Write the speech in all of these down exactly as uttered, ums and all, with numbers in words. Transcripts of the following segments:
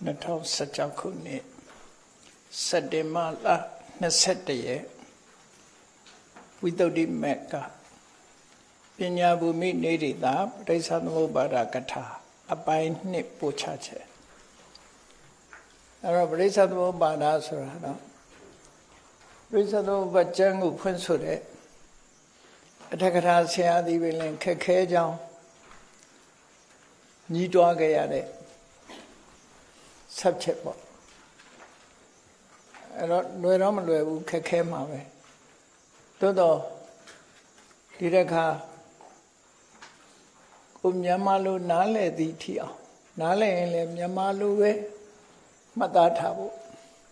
နှစ်ထောင်ဆယ်၆ခုနှစ်စက်တင်ဘာလနှစ်ဆယ့်တစ်ရက်ဝိသုဒ္ဓိမက္ခပညာဘူမိနေရိတာပဋိစ္စသမုပ္ပါဒကထာအပိုင်းနှစ်ပို့ချချက်အဲ့တော့ပဋိစ္စသမုပ္ပါဒဆိုတာတော့ပဋိစ္စသမုပ္ပါဒကျမ်းကိုဖွင့်ဆိုတဲ့အထက်ကထာဆရာသည်ပင်လင်ခက်ခဲကြောင်းညီးတွားခဲ့ရတဲ့subject ပေါ့အဲ့တော့လွယ်တော့မလွယ်ဘူးခက်ခဲမှာပဲသို့တော့ဒီတစ်ခါကိုမြန်မာလိုနားလည်သည်ထီအောင်နားလည်ရင်လည်းမြန်မာလိုပဲမှတ်သားထားဖို့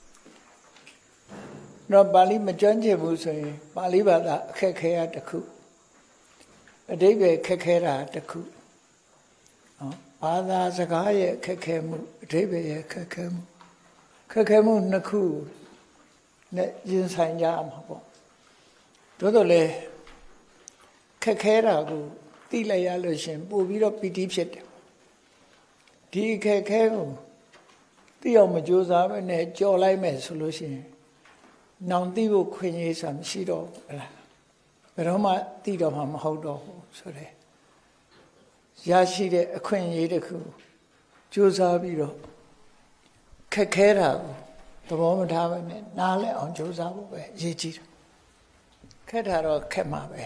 တော့ပါဠိမကျွမ်းကျင်ဘူးဆိုရင်ပါဠိဘာသာအခက်ခဲရတစ်ခုအဓိပ္ပာယ်ခက်ခဲတာတစ်ခုနော်ဘာသာစကားရဲ့ခက်ခဲမှုအဓိပ္ပာယ်ရဲ့ခက်ခဲမှုခက်ခဲမှုနှစ်ခုနဲ့ရင်ဆိုင်ကြမှာပေါ့တိုးတော့လေခက်ခဲတာကိုသိလိုက်ရလို့ရှင်ပို့ပြီးတော့ပီတိဖြစ်တယ်ဒီခက်ခဲကိုသိအောင်မကြိုးစားပဲနဲ့ကြော်လိုက်မယ်ဆိုလို့ရှိရင်နောင်သိဖို့ခွင့်ရစာမရှိတော့ဘူးဟလားဘယ်တော့မှသိတော့မှမဟုတ်တော့ဘူးဆိုတဲ့ရရှိတဲ့အခွင့်အရေးတစ်ခုကြိုးစားပြီးတော့ခက်ခဲတာကိုသဘောမထားပဲနဲ့နားလည်အောင်ကြိုးစားဖို့ပဲအရေးကြီးတယ်ခက်တာတော့ခက်မှာပဲ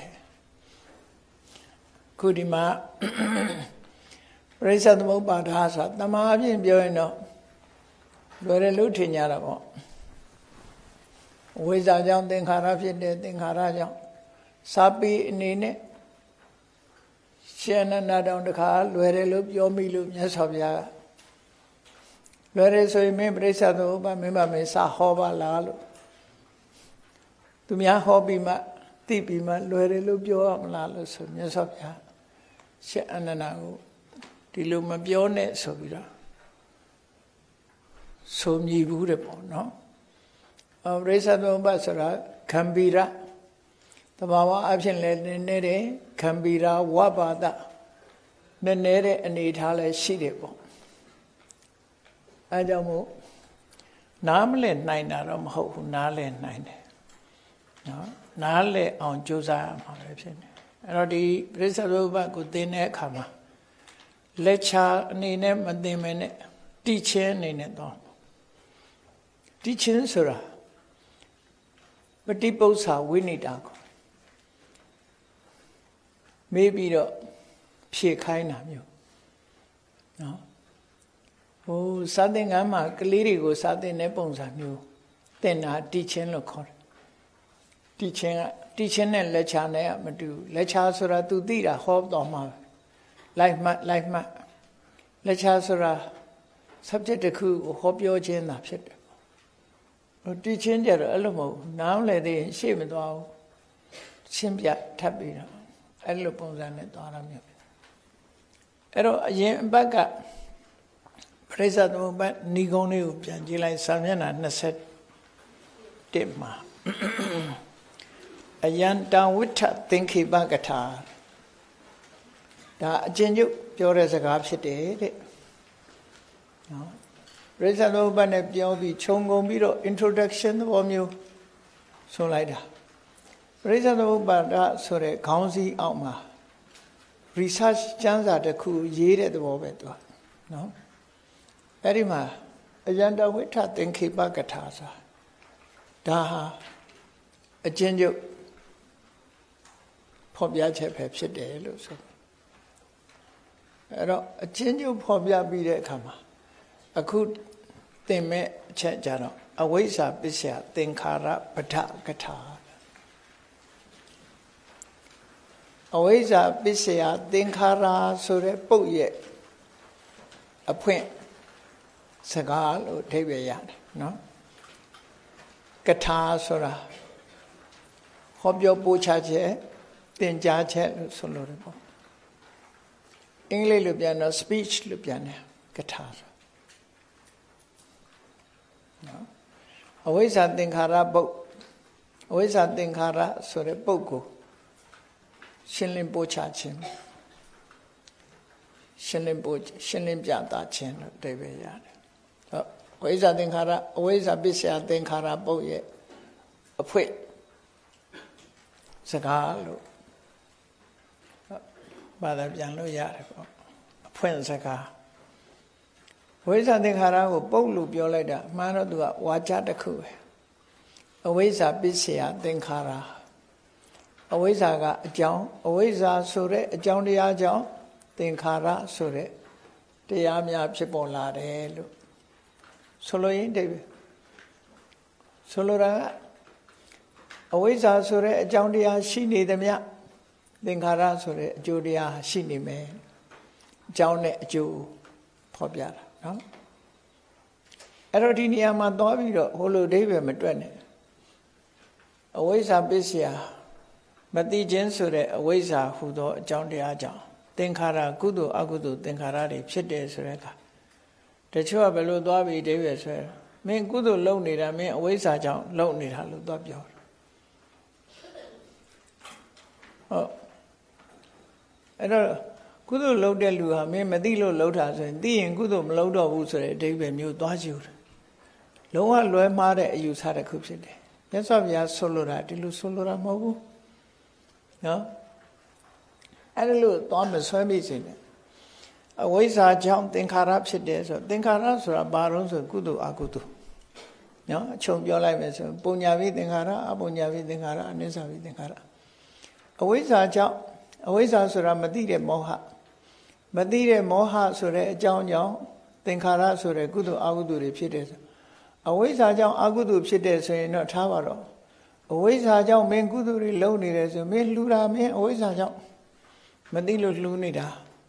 ခုဒီမှာပရိစ္ဆေသမုပ္ပါဒဆိုတာတမာအပြင်ပြောရင်တော့လွယ်တယ်လို့ထင်ကြတာပေါ့ဝိဇ္ဇာကြောင့်သင်္ခါရဖြစ်တယ်သင်္ခါရကြောင့်စာပေအနေနဲ့ရှင်နန္ဒတောင်တခါလွယ်တယ်လို့ပြောမိလို့မြတ်စွာဘုရားလွယ်တယ်ဆိုရင်မင်းပရိစ္ဆေသမုပ္ပါမင်းမမင်းစာဟောပါလားလို့သူများဟောပြီးမှသိပြီးမှလွယ်တယ်လို့ပြောရမလားလို့ဆိုမြတ်စွာဘုရားရှင်အနန္ဒကိုဒီလိုမပြောနဲ့ဆိုပြီးတော့ဆိုမြည်ဘူးတဲ့ပေါ့နော်အပရိစ္ဆေသမုပ္ပါဆိုတာဂံဗီရသဘာဝအဖြစ်လည်းနည်းနည်းတယ်ဂံဗီရဝပ္ပါဒနည်းနည်းတဲ့အနေထားလည်းရှိတယ်ပေါ့အဲကြောင့်မို့နားမလည်နိုင်တာတော့မဟုတ်ဘူးနားလည်နိုင်တယ်နော်နားလည်အောင်ကြိုးစားရမှာပဲဖြစ်နေအဲ့တော့ဒီပရိစ္ဆေသမုပ္ပါကိုသင်တဲ့အခါမှာလက်ချာအနေနဲ့မသင်မနဲ့တိချင်းအနေနဲ့တော့တိချင်းဆိုတာပฏิပု္ပ္ပာဝိနိတာကိုမေးပြီးတော့ဖြေခိုင်းတာမျိုးနော်ဟိုစာသင်ခန်းမှာကလေးတွေကိုစာသင်တဲ့ပုံစံမျိုးသင်တာတိချင်းလို့ခေါ်တယ်တိချင်းကတိချင်းနဲ့လက်ချာနဲ့မတူလက်ချာဆိုတာသူသိတာဟောတော်မှာလိုက်မှတ်လိုက်မှတ်လက်ချာဆိုတာ subject တစ်ခုကိုဟောပြောခြင်းသာဖြစ်တယ်ဟိုတိချင်းကြတော့အဲ့လိုမဟုတ်နားမလဲသေးရင်ရှေ့မသွားဘူးရှင်းပြထပ်ပြီးတော့အဲ့လိုပုံစံနဲ့သွားရမျိုးအဲ့တော့အရင်အပတ်ကပရိစ္ဆေသမုပ္ပါဒ်ဏီကုံးလေးကိုပြန်ကြည့်လိုက်စာမျက်နှာနှစ်ဆယ့်တစ်မှာအယံတံဝိထသင်္ခေပကထာဒါအကျဉ်းချုပ်ပြောတဲ့စကားဖြစ်တယ်တဲ့နော်ပရိစ္ဆေသမုပ္ပါဒ်နဲ့ပြောပြီးခြုံငုံပြီးတော့ introduction သဘောမျိုးဆိုလိုက်တာပရိစ္ဆေသမုပ္ပါဒ်ဆိုတဲ့ခေါင်းစည်းအောက်မှာ research ကျမ်းစာတစ်ခုရေးတဲ့သဘောပဲသူကနော်အဲ့ဒီမှာအယံတဝိထသင်္ခေပကထာဆိုဒါဟာအကျဉ်းချုပ်ဖော်ပြချက်ပဲဖြစ်တယ်လို့ဆိုအဲ့တော့အချင်းချင်းဖော်ပြပြီးတဲ့အခါမှာအခုသင်မဲ့အချက်ကြတော့အဝိဇ္ဇာပစ္စယသင်္ခါရပဋ္ဌကထာအဝိဇ္ဇာပစ္စယသင်္ခါရဆိုတဲ့ပုတ်ရဲ့အဖွင့်စကားလို့အဓိပ္ပာယ်ရတယ်နော်ကထာဆိုတာဟောပြောပို့ချချက်သင်ကြားချက်လို့ဆိုလို့ရပေါ့အင်္ဂလိပ်လိုပြန်တော့ speech လို့ပြန်တယ်ကထာဆိုနော်အဝိဇ္ဇာသင်္ခါရပုတ်အဝိဇ္ဇာသင်္ခါရဆိုတဲ့ပုတ်ကိုရှင်းလင်းပို့ချခြင်းရှင်းလင်းပို့ရှင်းလင်းပြသခြင်းလို့အဓိပ္ပာယ်ရတယ်ဝိဇ္ဇာသင်္ခါရအဝိဇ္ဇာပစ္စယသင်္ခါရပုတ်ရဲ့အဖွင့်စကားလို့ဘာသာပြန်လို့ရတယ်ပေါ့အဖွင့်စကားဝိဇ္ဇာသင်္ခါရကိုပုတ်လို့ပြောလိုက်တာအမှန်တော့သူကဝါကြတစ်ခုပဲအဝိဇ္ဇာပစ္စယသင်္ခါရအဝိဇ္ဇာကအကြောင်းအဝိဇ္ဇာဆိုတဲ့အကြောင်းတရားကြောင့်သင်္ခါရဆိုတဲ့တရားများဖြစ်ပေါ်လာတယ်လို့ဆိုလိုရင်းတိဆိုလိုတာကအဝိဇ္ဇာဆိုတဲ့အကြောင်းတရားရှိနေသမျှသင်္ခါရဆိုတဲ့အကျိုးတရားရှိနေမယ်အကြောင်းနဲ့အကျိုးဖော်ပြတာနော်အဲ့တော့ဒီနေရာမှာသွားပြီးတော့ဟိုလိုအဓိပ္ပာယ်မတွက်နဲ့အဝိဇ္ဇာပစ္စယမသိခြင်းဆိုတဲ့အဝိဇ္ဇာဟူသောအကြောင်းတရားကြောင့်သင်္ခါရကုသိုလ်အကုသိုလ်သင်္ခါရတွေဖြစ်တယ်ဆိုတဲ့အခါတချို့ကဘယ်လိုသွားပြီးအဓိပ္ပာယ်ဆိုရမင်းကုသိုလ်လုပ်နေတာမင်းအဝိဇ္ဇာကြောင့်လုပ်နေတာလို့သွားပြောတယ်ဟုတ်အဲ့တော့ကုသိုလ်လုပ်တဲ့လူဟာမင်းမသိလို့လုပ်တာဆိုရင်သိရင်ကုသိုလ်မလုပ်တော့ဘူးဆိုတဲ့အဓိပ္ပာယ်မျိုးသွားကြည့်တယ်လုံးဝလွဲမှားတဲ့အယူဆတစ်ခုဖြစ်တယ်မြတ်စွာဘုရားဆိုလိုတာဒီလိုဆိုလိုတာမဟုတ်ဘူးနော်အဲ့ဒါလို့သွားမဆွဲမိစေနဲ့အဝိဇ္ဇာကြောင့်သင်္ခါရဖြစ်တယ်ဆိုသင်္ခါရဆိုတာဘာလို့ဆိုကုသိုလ်အကုသိုလ်နော်အချုပ်ပြောလိုက်မယ်ဆိုပုံညာဝိသင်္ခါရအပုံညာဝိသင်္ခါရအနိစ္စဝိသင်္ခါရအဝိဇ္ဇာကြောင့်အဝိဇ္ဇာဆိုတာမသိတဲ့မောဟမသိတဲ့မောဟဆိုတဲ့အကြောင်းကြောင့်သင်္ခါရဆိုတဲ့ကုသိုလ်အကုသိုလ်တွေဖြစ်တယ်ဆိုအဝိဇ္ဇာကြောင့်အကုသိုလ်ဖြစ်တယ်ဆိုရင်တော့ထားပါတော့အဝိဇ္ဇာကြောင့်မင်းကုသိုလ်တွေလုပ်နေတယ်ဆိုမင်းလှူတာမင်းအဝိဇ္ဇာကြောင့်မသိလို့လှူနေတာ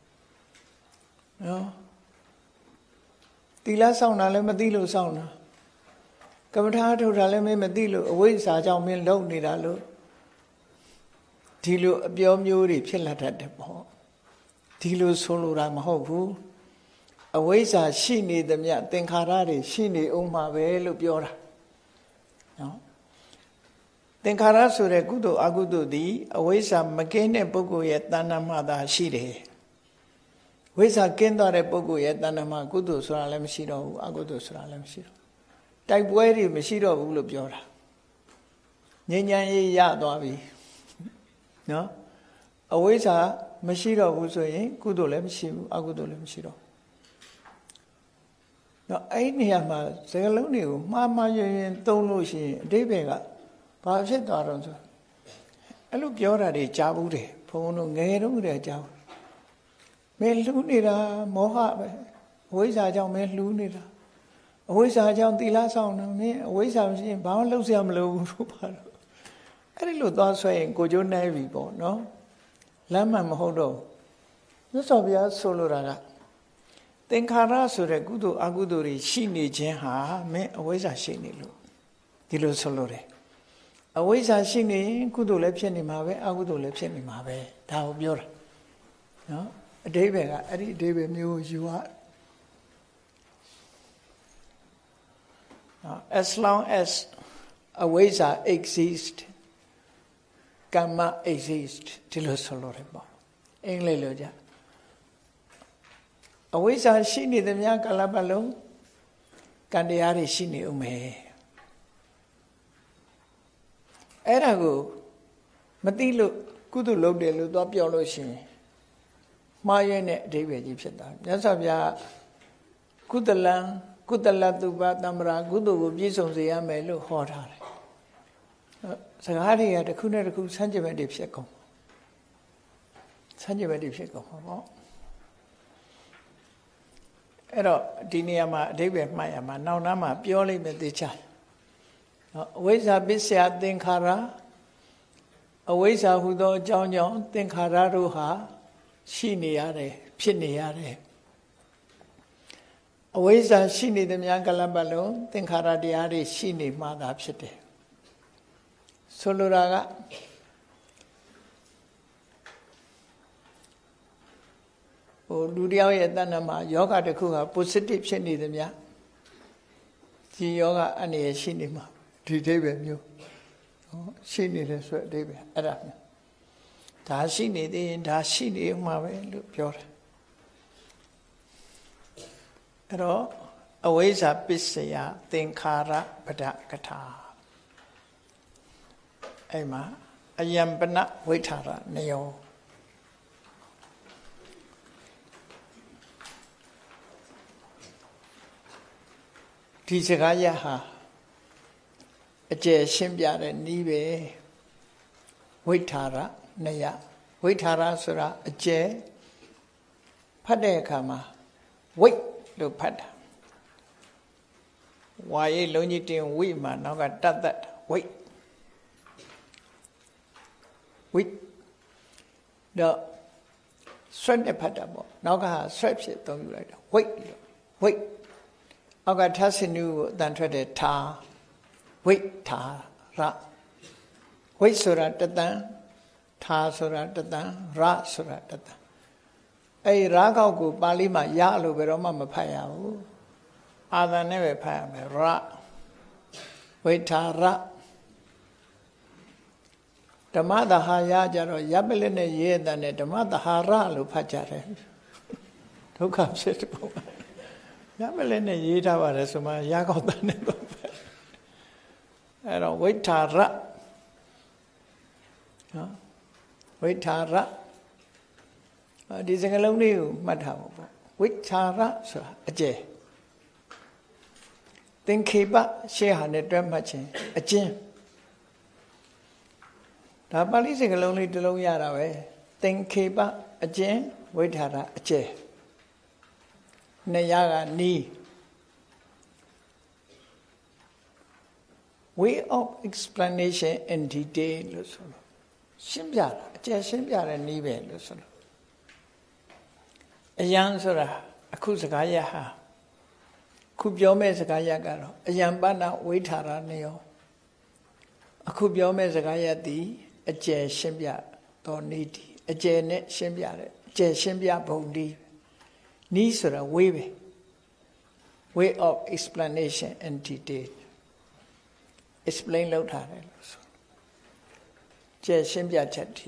နော်သီလဆောင်တာလည်းမသိလို့ဆောင်တာကမ္မထာထုတ်တာလည်းမင်းမသိလို့အဝိဇ္ဇာကြောင့်မင်းလုပ်နေတာလို့ဒီလိုအပြောမျိုးတွေဖြစ်လာတတ်တယ်ပေါ့ဒီလိုဆိုလိုတာမဟုတ်ဘူးအဝိဇ္ဇာရှိနေသမျှသင်္ခါရတွေရှိနေအောင်မှာပဲလို့ပြောတာနော်သင်္ခါရဆိုတဲ့ကုသိုလ်အကုသိုလ်သည်အဝိဇ္ဇာမကင်းတဲ့ပုဂ္ဂိုလ်ရဲ့တဏ္ဍမှာသာရှိတယ်ဝိဇ္ဇာကင်းသွားတဲ့ပုဂ္ဂိုလ်ရဲ့တဏ္ဍမှာကုသိုလ်ဆိုတာလည်းမရှိတော့ဘူးအကုသိုလ်ဆိုတာလည်းမရှိတော့တိုက်ပွဲတွေမရှိတော့ဘူးလို့ပြောတာငြိမ်းချမ်းရေးရသွားပြီနော်အဝိဇ္ဇာမရှိတော့ဘူးဆိုရင်ကုသိုလ်လည်းမရှိဘူးအကုသိုလ်လည်းမရှိတော့နော်အဲ့ဒီနေရာမှာစကားလုံးတွေကိုမှားမှားယွင်းယွင်းသုံးလို့ရှိရင်အဓိပ္ပာယ်ကဘာဖြစ်သွားတော့ဆိုအဲ့လိုပြောတာတွေကြားဘူးတယ်ဘုန်းတို့ငယ်တုန်းကတည်းကကြားဘူးမင်းလှူးနေတာမောဟပဲအဝိဇ္ဇာကြောင့်မင်းလှူးနေတာအဝိဇ္ဇာကြောင့်သီလဆောင်နေမင်းအဝိဇ္ဇာမရှိရင်ဘာမှလုပ်စရာမလိုဘူးလို့ပါတော့အဲ့ဒီလိုသွားဆွဲရင်ကိုကျိုးနိုင်ပြီပေါ့နော်လမ်းမှန်မဟုတ်တော့မြတ်စွာဘုရားဆိုလိုတာကသင်္ခါရဆိုတဲ့ကုသိုလ်အကုသိုလ်တွေရှိနေခြင်းဟာမင်းအဝိဇ္ဇာရှိနေလို့ဒီလိုဆိုလိုတယ်အဝိဇ္ဇာရှိနေရင်ကုသိုလ်လည်းဖြစ်နေမှာပဲအကုသိုလ်လည်းဖြစ်နေမှာပဲဒါကိုပြောတာနော်အဓိပ္ပာယ်ကအဲ့ဒီအဓိပ္ပာယ်မျိုးယူရ as long as awaisa exist karma exist ဒီလိုဆိုလို့ရပေါ့အင်္ဂလိပ်လိုကြအဝိဇ္ဇာရှိနေသမျှကာလပတ်လုံးကံတရားတွေရှိနေဦးမယ်အဲ့ဒါကိုမသိလို့ကုသိုလ်လုပ်တယ်လို့သွားပြောလို့ရှိရင်မှားရတဲ့အဓိပ္ပာယ်ကြီးဖြစ်တာမြတ်စွာဘုရားကုသလံကုသလတုပတမ္ပရာကုသိုလ်ကိုပြည့်စုံစေရမယ်လို့ဟောထားတယ်စကားတွေကတစ်ခုနဲ့တစ်ခုဆန်းကျင်ဘက်တွေဖြစ်ကုန်ဆန်းကျင်ဘက်တွေဖြစ်ကုန်ပါပေါ့အဲ့တော့ဒီနေရာမှာအဓိပ္ပာယ်မှတ်ရမှာနောက်နားမှာပြောလိုက်မယ်သိချာအဝိဇ္ဇာပစ္စယသင်္ခါရအဝိဇ္ဇာဟူသောအကြောင်းကြောင့်သင်္ခါရတို့ဟာရှိနေရတယ်ဖြစ်နေရတယ်အဝိဇ္ဇာရှိနေသမျှကလပတ်လုံးသင်္ခါရတရားတွေရှိနေမှသာဖြစ်တယ်ဆိုလိုတာကဟိုလူတယောက်ရဲ့တဏ္ဍမှာယောဂတစ်ခုက positive ဖြစ်နေသမျှဒီယောဂအနေရရှိနေမှာဒီအဓိပ္ပာယ်မျိုးဟောရှိနေတယ်ဆိုတဲ့အဓိပ္ပာယ်အဲ့ဒါမျိုးဒါရှိနေသေးရင်ဒါရှိနေမှာပဲလို့ပြောတယ်အဲ့တော့အဝိဇ္ဇာပစ္စယသင်္ခါရပဒကထာအဲ့မှာအယံပနဝိထာရနယောဒီစကားရဟာအကျယ်ရှင်းပြတဲ့နည်းပဲဝိထာရနယဝိထာရဆိုတာအကျယ်ဖတ်တဲ့အခါမှာဝိတ်လို့ဖတ်တာဝါရိတ်လုံးကြီးတင်ဝိမှာနောက်ကတတ်တတ်ဝိတ်ဝိတ်တော့ဆွတ်နဲ့ဖတ်တာပေါ့နောက်ကဆွတ်ဖြစ်သုံးယူလိုက်တာဝိတ်လို့ဝိတ်အောက်ကထဆင်နုကိုအတန်ထွက်တဲ့ထာဝိထာရဝိဆိုတာတတန်ထာဆိုတာတတန်ရဆိုတာတတန်အဲ့ဒီရာကောက်ကိုပါဠိမှာရလို့ဘယ်တော့မှမဖတ်ရဘူးအာသန်နဲ့ပဲဖတ်ရမယ်ရဝိထာရဓမ္မသဟာယကြတော့ရပ်ပလက်နဲ့ရေးတဲ့နဲ့ဓမ္မသဟာရလို့ဖတ်ကြတယ်ဒုက္ခဖြစ်တဲ့ပုံရပ်ပလက်နဲ့ရေးထားပါတယ်ဆိုမှရာကောက်တဲ့နဲ့ပဲအဲ့တော့ဝိထာရနော်ဝိထာရဒီစကားလုံးလေးကိုမှတ်ထားဖို့ပေါ့ဝိထာရဆိုတာအကျယ်သင်္ခေပရှေ့ဟာနဲ့တွဲမှတ်ခြင်းအကျဉ်းဒါပါဠိစကားလုံးလေးတစ်လုံးရတာပဲသင်္ခေပအကျဉ်းဝိထာရအကျယ်နေရကနီး way of explanation in detail လို့ဆိုလို့ရှင်းပြတာအကျယ်ရှင်းပြတဲ့နည်းပဲလို့ဆိုလို့အယံဆိုတာအခုစကားရဟာခုပြောမဲ့စကားရကတော့အယံပဏဝိထာရနယောအခုပြောမဲ့စကားရသည်အကျယ်ရှင်းပြတော်နည်းဒီအကျယ်နဲ့ရှင်းပြတဲ့အကျယ်ရှင်းပြပုံဒီနည်းဆိုတာဝေးပဲ way of explanation in detail explain လုပ်ထားတယ်လို့ဆိုကျယ်ရှင်းပြချက်ဒီ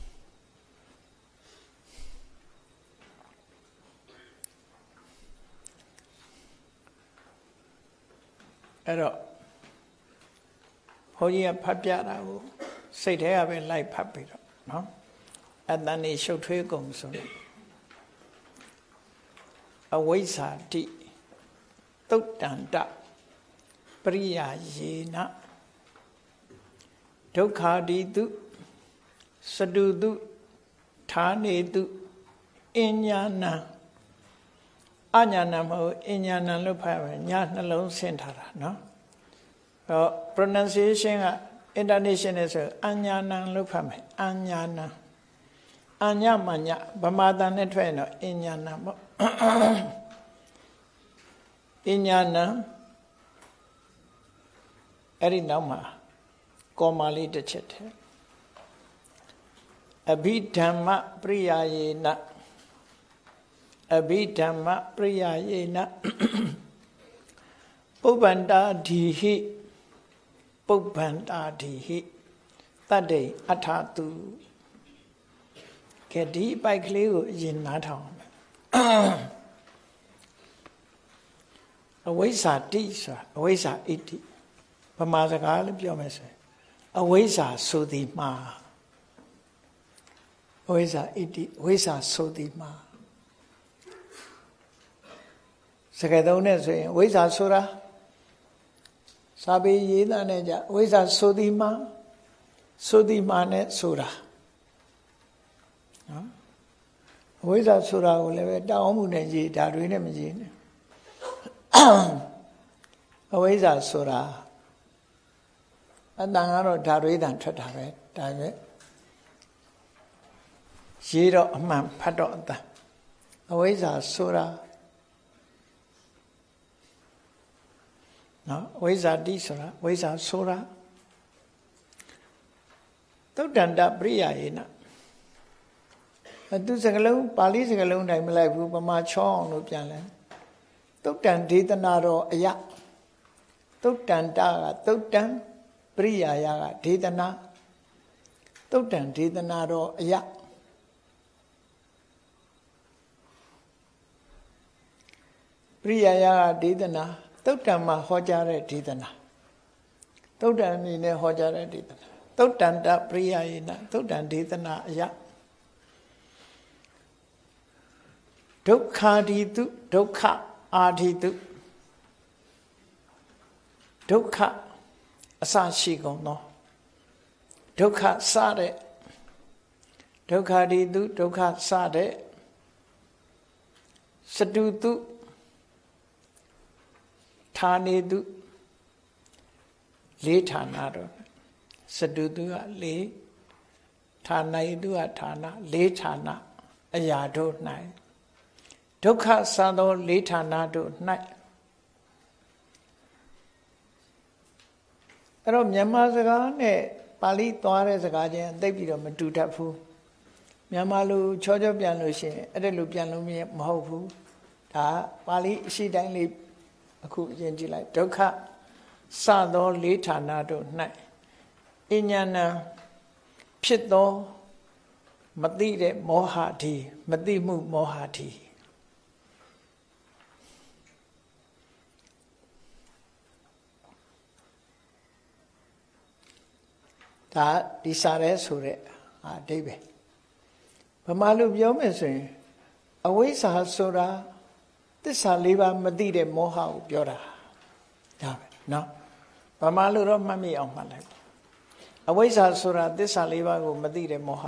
အဲ့တော့ဘုန်းကြီးကဖတ်ပြတာကိုစိတ်ထဲကပဲလိုက်ဖတ်ပြီးတော့နော်အတန်နေရှုပ်ထွေးကုန်ဆိုတော့အဝိဇ္ဇာတိသုတ်တန္တပရိယာယေနဒုက္ခတိတုစတုတုဌာနေတုအဉ္ညာဏအညာဏမဟုတ်အဉ္ညာဏလို့ဖတ်ရမယ်ညာနှလုံးဆင်းထားတာနော်တော့ pronunciation က international ဆိုအညာဏလို့ဖတ်မယ်အညာဏအညာမညာဗမာတန်နဲ့ထွက်ရင်တော့အဉ္ညာဏပေါ့အဉ္ညာဏအဲ့ဒီနောက်မှာကောမာလေးတစ်ချက်ထဲအဘိဓမ္မပရိယာယေနအဘိဓမ္မပရိယာယေနပုပ္ပန္တာဓိဟိပုပ္ပန္တာဓိဟိတတ္တိအထာတုကဲဒီပိုက်ကလေးကိုအရင်နားထောင်အဝိဇ္ဇာတိဆိုတာအဝိဇ္ဇာဣတိဗမာစကားလည်းပြောမယ်ဆိုရင်အဝိဇ္ဇာဆိုသည်မှာအဝိဇ္ဇာဣတိအဝိဇ္ဇာဆိုသည်မှာစကားသုံးနဲ့ဆိုရင်အဝိဇ္ဇာဆိုတာစာပေရေးသားနဲ့ကြအဝိဇ္ဇာဆိုသည်မှာဆိုသည်မှာနဲ့ဆိုတာနော်အဝိဇ္ဇာဆိုတာကိုလည်းပဲတောင်းမှုနဲ့ရေးဒါတွေနဲ့မရေးနဲ့အဝိဇ္ဇာဆိုတာအတန်ကတော့ဓာတွေးတန်ထွက်တာပဲဒါပဲရေးတော့အမှန်ဖတ်တော့အတန်အဝိဇ္ဇာဆိုတာနော်အဝိဇ္ဇာတိဆိုတာအဝိဇ္ဇာဆိုတာသုတ်တန္တပရိယာယေနသူစကလုံးပါဠိစကလုံးတိုင်းမလိုက်ဘူးပမာချောအောင်လို့ပြန်လဲသုတ်တန်ဒေသနာတော်အယသုတ်တန္တကသုတ်တံပရိယာယကဒေသနာသုတ်တံဒေသနာတော်အယပရိယာယဒေသနာသုတ်တံမှာဟောကြားတဲ့ဒေသနာသုတ်တံအနေနဲ့ဟောကြားတဲ့ဒေသနာသုတ်တံတပရိယာယေနသုတ်တံဒေသနာအယဒုက္ခာဒီတုဒုက္ခအာဒီတုဒုက္ခအစရှိကုန်သောဒုက္ခစတဲ့ဒုက္ခဒီတုဒုက္ခစတဲ့စတုတုဌာနေတုလေးဌာနတော့စတုတုကလေးဌာနေတုကဌာနလေးဌာနအရာတို့၌ဒုက္ခစသောလေးဌာနတို့၌အဲ့တော့မြန်မာစကားနဲ့ပါဠိသွားတဲ့စကားချင်းသိပ်ပြီးတော့မတူတတ်ဘူးမြန်မာလိုချောချောပြန်လို့ရှိရင်အဲ့ဒါလိုပြန်လို့မဟုတ်ဘူးဒါပါဠိအရှိတိုင်းလေးအခုအရင်ကြည့်လိုက်ဒုက္ခစသောလေးဌာနတို့၌အဉ္ဉဏံဖြစ်သောမသိတဲ့မောဟတိမသိမှုမောဟတိဒါဒီစားရဲဆိုတဲ့အဓိပ္ပာယ်ဗမာလူပြောမယ်ဆိုရင်အဝိဇ္ဇာဆိုတာသစ္စာလေးပါးမသိတဲ့မောဟကိုပြောတာဒါပဲနော်ဗမာလူတော့မှတ်မိအောင်မှတ်လိုက်အဝိဇ္ဇာဆိုတာသစ္စာလေးပါးကိုမသိတဲ့မောဟ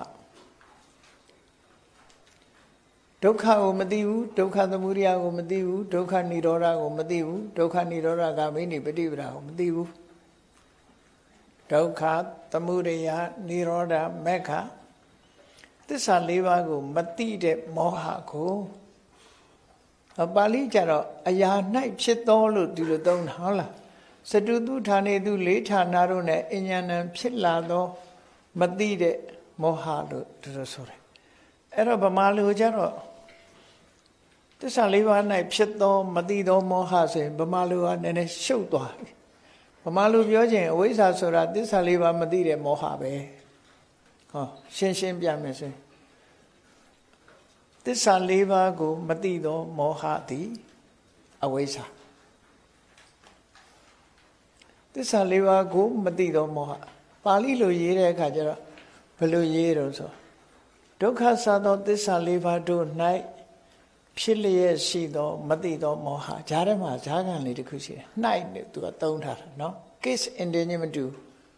ဒုက္ခကိုမသိဘူးဒုက္ခသမုဒယကိုမသိဘူးဒုက္ခនិရောဓကိုမသိဘူးဒုက္ခនិရောဓဂမိနိပฏิပဒါကိုမသိဘူးဒုက္ခသမုဒယនិရောဓမက္ခသစ္စာလေးပါးကိုမသိတဲ့မောဟကိုပါဠိကျတော့အရာ၌ဖြစ်သောလို့ဒီလိုသုံးတာဟုတ်လားစတုတုဌာနေတုလေးဌာနတို့နဲ့အဉ္ဉဏံဖြစ်လာသောမသိတဲ့မောဟလို့ဒီလိုဆိုတယ်အဲ့တော့ဗမာလူကျတော့သစ္စာလေးပါး၌ဖြစ်သောမသိသောမောဟဆိုရင်ဗမာလူကနည်းနည်းရှုပ်သွားပြီဗမာလူပြောခြင်းအဝိဇ္ဇာဆိုတာသစ္စာလေးပါးမသိတဲ့မောဟပဲဟောရှင်းရှင်းပြမယ်ဆိုရင်သစ္စာလေးပါးကိုမသိသောမောဟသည်အဝိဇ္ဇာသစ္စာလေးပါးကိုမသိသောမောဟပါဠိလိုရေးတဲ့အခါကျတော့ဘယ်လိုရေးတော့ဆိုဒုက္ခစသောသစ္စာလေးပါးတို့၌ဖြစ်လျက်ရှိသောမသိသောမောဟဈာထဲမှာဈာခံလေးတစ်ခုရှိတယ်၌နဲ့သူကသုံးထားတာနော် case ending မတူ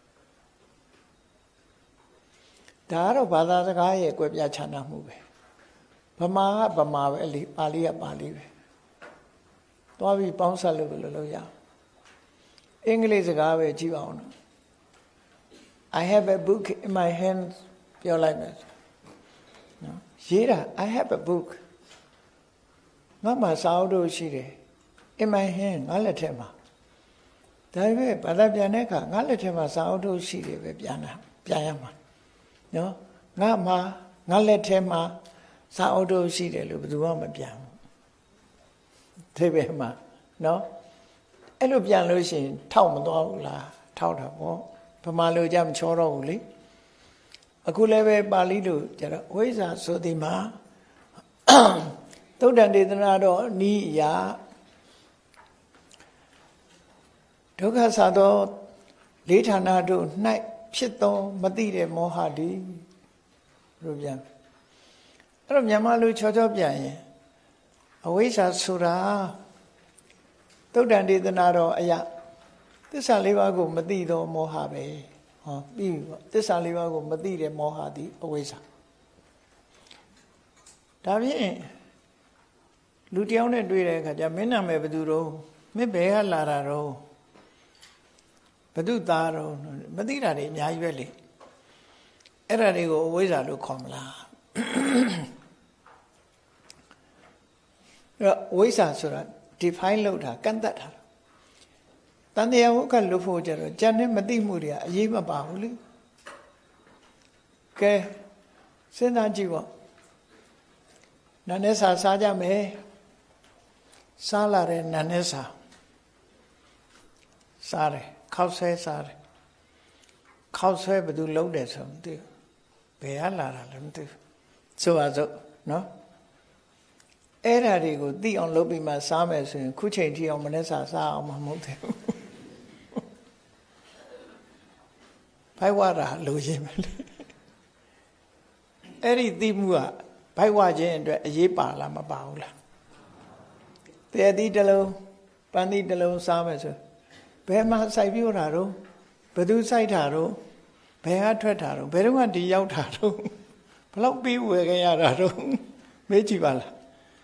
ဒါကတော့ဘာသာစကားရဲ့ကွဲပြားခြားနားမှုပဲဗမာကဗမာပဲလေပါဠိကပါဠိပဲသွားပြီးပေါင်းစပ်လို့လို့လို့ရအောင်အင်္ဂလိပ်စကားပဲကြည့်ပါအောင်နော် I have a book in my hand ပြောလိုက်မယ်နော်ရေးတာ I have a book ငါမှစာအုပ်တို့ရှိတယ် in my hand ငါလက်ထဲမှာဒါပေမဲ့ဘာသာပြန်တဲ့အခါငါလက်ထဲမှာစာအုပ်တို့ရှိတယ်ပဲပြန်တာပြန်ရမှာနော်ငါမှငါလက်ထဲမှာစာအုပ်တို့ရှိတယ်လို့ဘယ်သူမှမပြန်ဘူးဒီပဲမှာနော်အဲ့လိုပြန်လို့ရှိရင်ထောက်မသွားဘူးလားထောက်တာပေါ့ဗမာလိုကြမချောတော့ဘူးလေအခုလည်းပဲပါဠိလိုကျတော့ဝိဇ္ဇာဆိုဒီမှာသုတ်တံဒေသနာတော်နီးရာဒုက္ခစသောလေးဌာနတို့၌ဖြစ်သောမသိတဲ့မောဟတိလို့ပြန်အဲ့တော့မြန်မာလူချောချောပြန်ရင်အဝိဇ္ဇာဆိုတာသုတ်တံဒေသနာတော်အရာသစ္စာလေးပါးကိုမသိသောမောဟပဲဟောပြီးပြီပေါ့သစ္စာလေးပါးကိုမသိတဲ့မောဟသည်အဝိဇ္ဇာဒါဖြင့်လူတယောက်နဲ့တွေ့တဲ့အခါကျမင်းနာမည်ဘယ်သူတော့မင်းဘယ်ကလာတာတော့ဘယ်သူသားတော့မသိတာတွေအများကြီးပဲလေအဲ့ဒါတွေကိုအဝိဇ္ဇာလို့ခေါ်မလားအဲ့တော့အဝိဇ္ဇာဆိုတာ define လုပ်တာကန့်သတ်တာတန်တရားဝုက္ခလွတ်ဖို့ကြတော့ဉာဏ်နဲ့မသိမှုတွေကအရေးမပါဘူးလေကဲစဉ်းစားကြည့်ပေါ့နာနဲ့စာစားကြမယ်စားလာတဲ့နာနဲ့စာစားတယ်ခောက်ဆွဲစားတယ်ခောက်ဆွဲဘယ်သူလုံးတယ်ဆိုမသိဘူးဘယ်ကလာတာလဲမသိဘူးဆိုပါစို့နော်အဲ့ဓာတွေကိုသိအောင်လုပ်ပြီးမှစားမယ်ဆိုရင်ခုချိန်ထိအောင်မနေ့စာစားအောင်မဟုတ်သေးဘူးဖိုက်ဝတာလိုရင်းပဲလေအဲ့ဒီသိမှုကဘိုက်ဝခြင်းအတွက်အရေးပါလားမပါဘူးလားတဲ့သီးတစ်လုံးပန်းသီးတစ်လုံးစားမယ်ဆိုဘယ်မှာစိုက်ပြိုးတာတော့ဘယ်သူစိုက်တာတော့ဘယ်ကထွက်တာတော့ဘယ်တော့မှဒီရောက်တာတော့ဘလောက်ပြီးဝယ်ခဲ့ရတာတော့မေးကြည့်ပါလား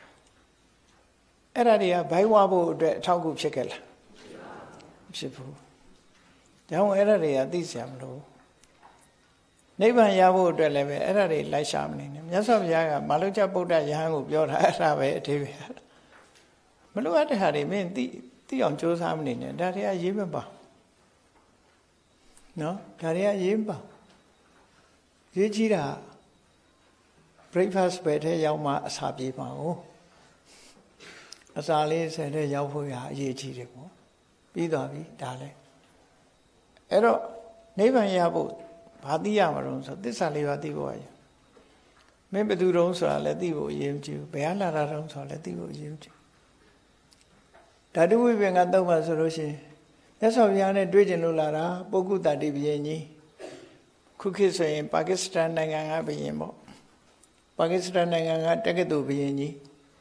အဲ့ဒါတွေကဘိုက်ဝဖို့အတွက်အထောက်အကူဖြစ်ခဲ့လားဖြစ်ဘူးဒါကြောင့်အဲ့ဒါတွေကသိစရာမလိုနိဗ္ဗာန်ရဖို့အတွက်လည်းပဲအဲ့ဒါတွေလိုက်ရှာမနေနဲ့မြတ်စွာဘုရားကမာလုကျပုဒ္ဒယဟန်ကိုပြောတာအဲ့ဒါပဲအသေးပဲမလိုအပ်တဲ့ဟာတွေမင်းသိသိအောင်ကြိုးစားမနေနဲ့ဒါတွေကရေးမပါနော်ဒါတွေကရေးမပါရေးကြည့်တာ breakfast ပဲထဲရောက်မှအစာပြေပါဦးအစာလေးဆယ်တဲ့ရောက်ဖို့ရအရေးကြီးတယ်ပေါ့ပြီးသွားပြီဒါလည်းအဲ့တော့နိဗ္ဗာန်ရဖို့ဘာသိရမှာတော့ဆိုသစ္စာလေးပါးသိဖို့ရမင်းဘယ်သူတုံးဆိုတာလည်းသိဖို့အရေးကြီးဘူးဘယ်ဟာလာတာတုံးဆိုတာလည်းသိဖို့အရေးကြီးဓာတုဝိပင်ကသုံးပါဆိုလို့ရှိရင်မြတ်စွာဘုရားနဲ့တွေ့ကျင်လို့လာတာပုဂ္ဂုတတိဘုရင်ကြီးခုခေတ်ဆိုရင်ပါကစ္စတန်နိုင်ငံကဘုရင်ပေါ့ပါကစ္စတန်နိုင်ငံကတက္ကသိုလ်ဘုရင်ကြီး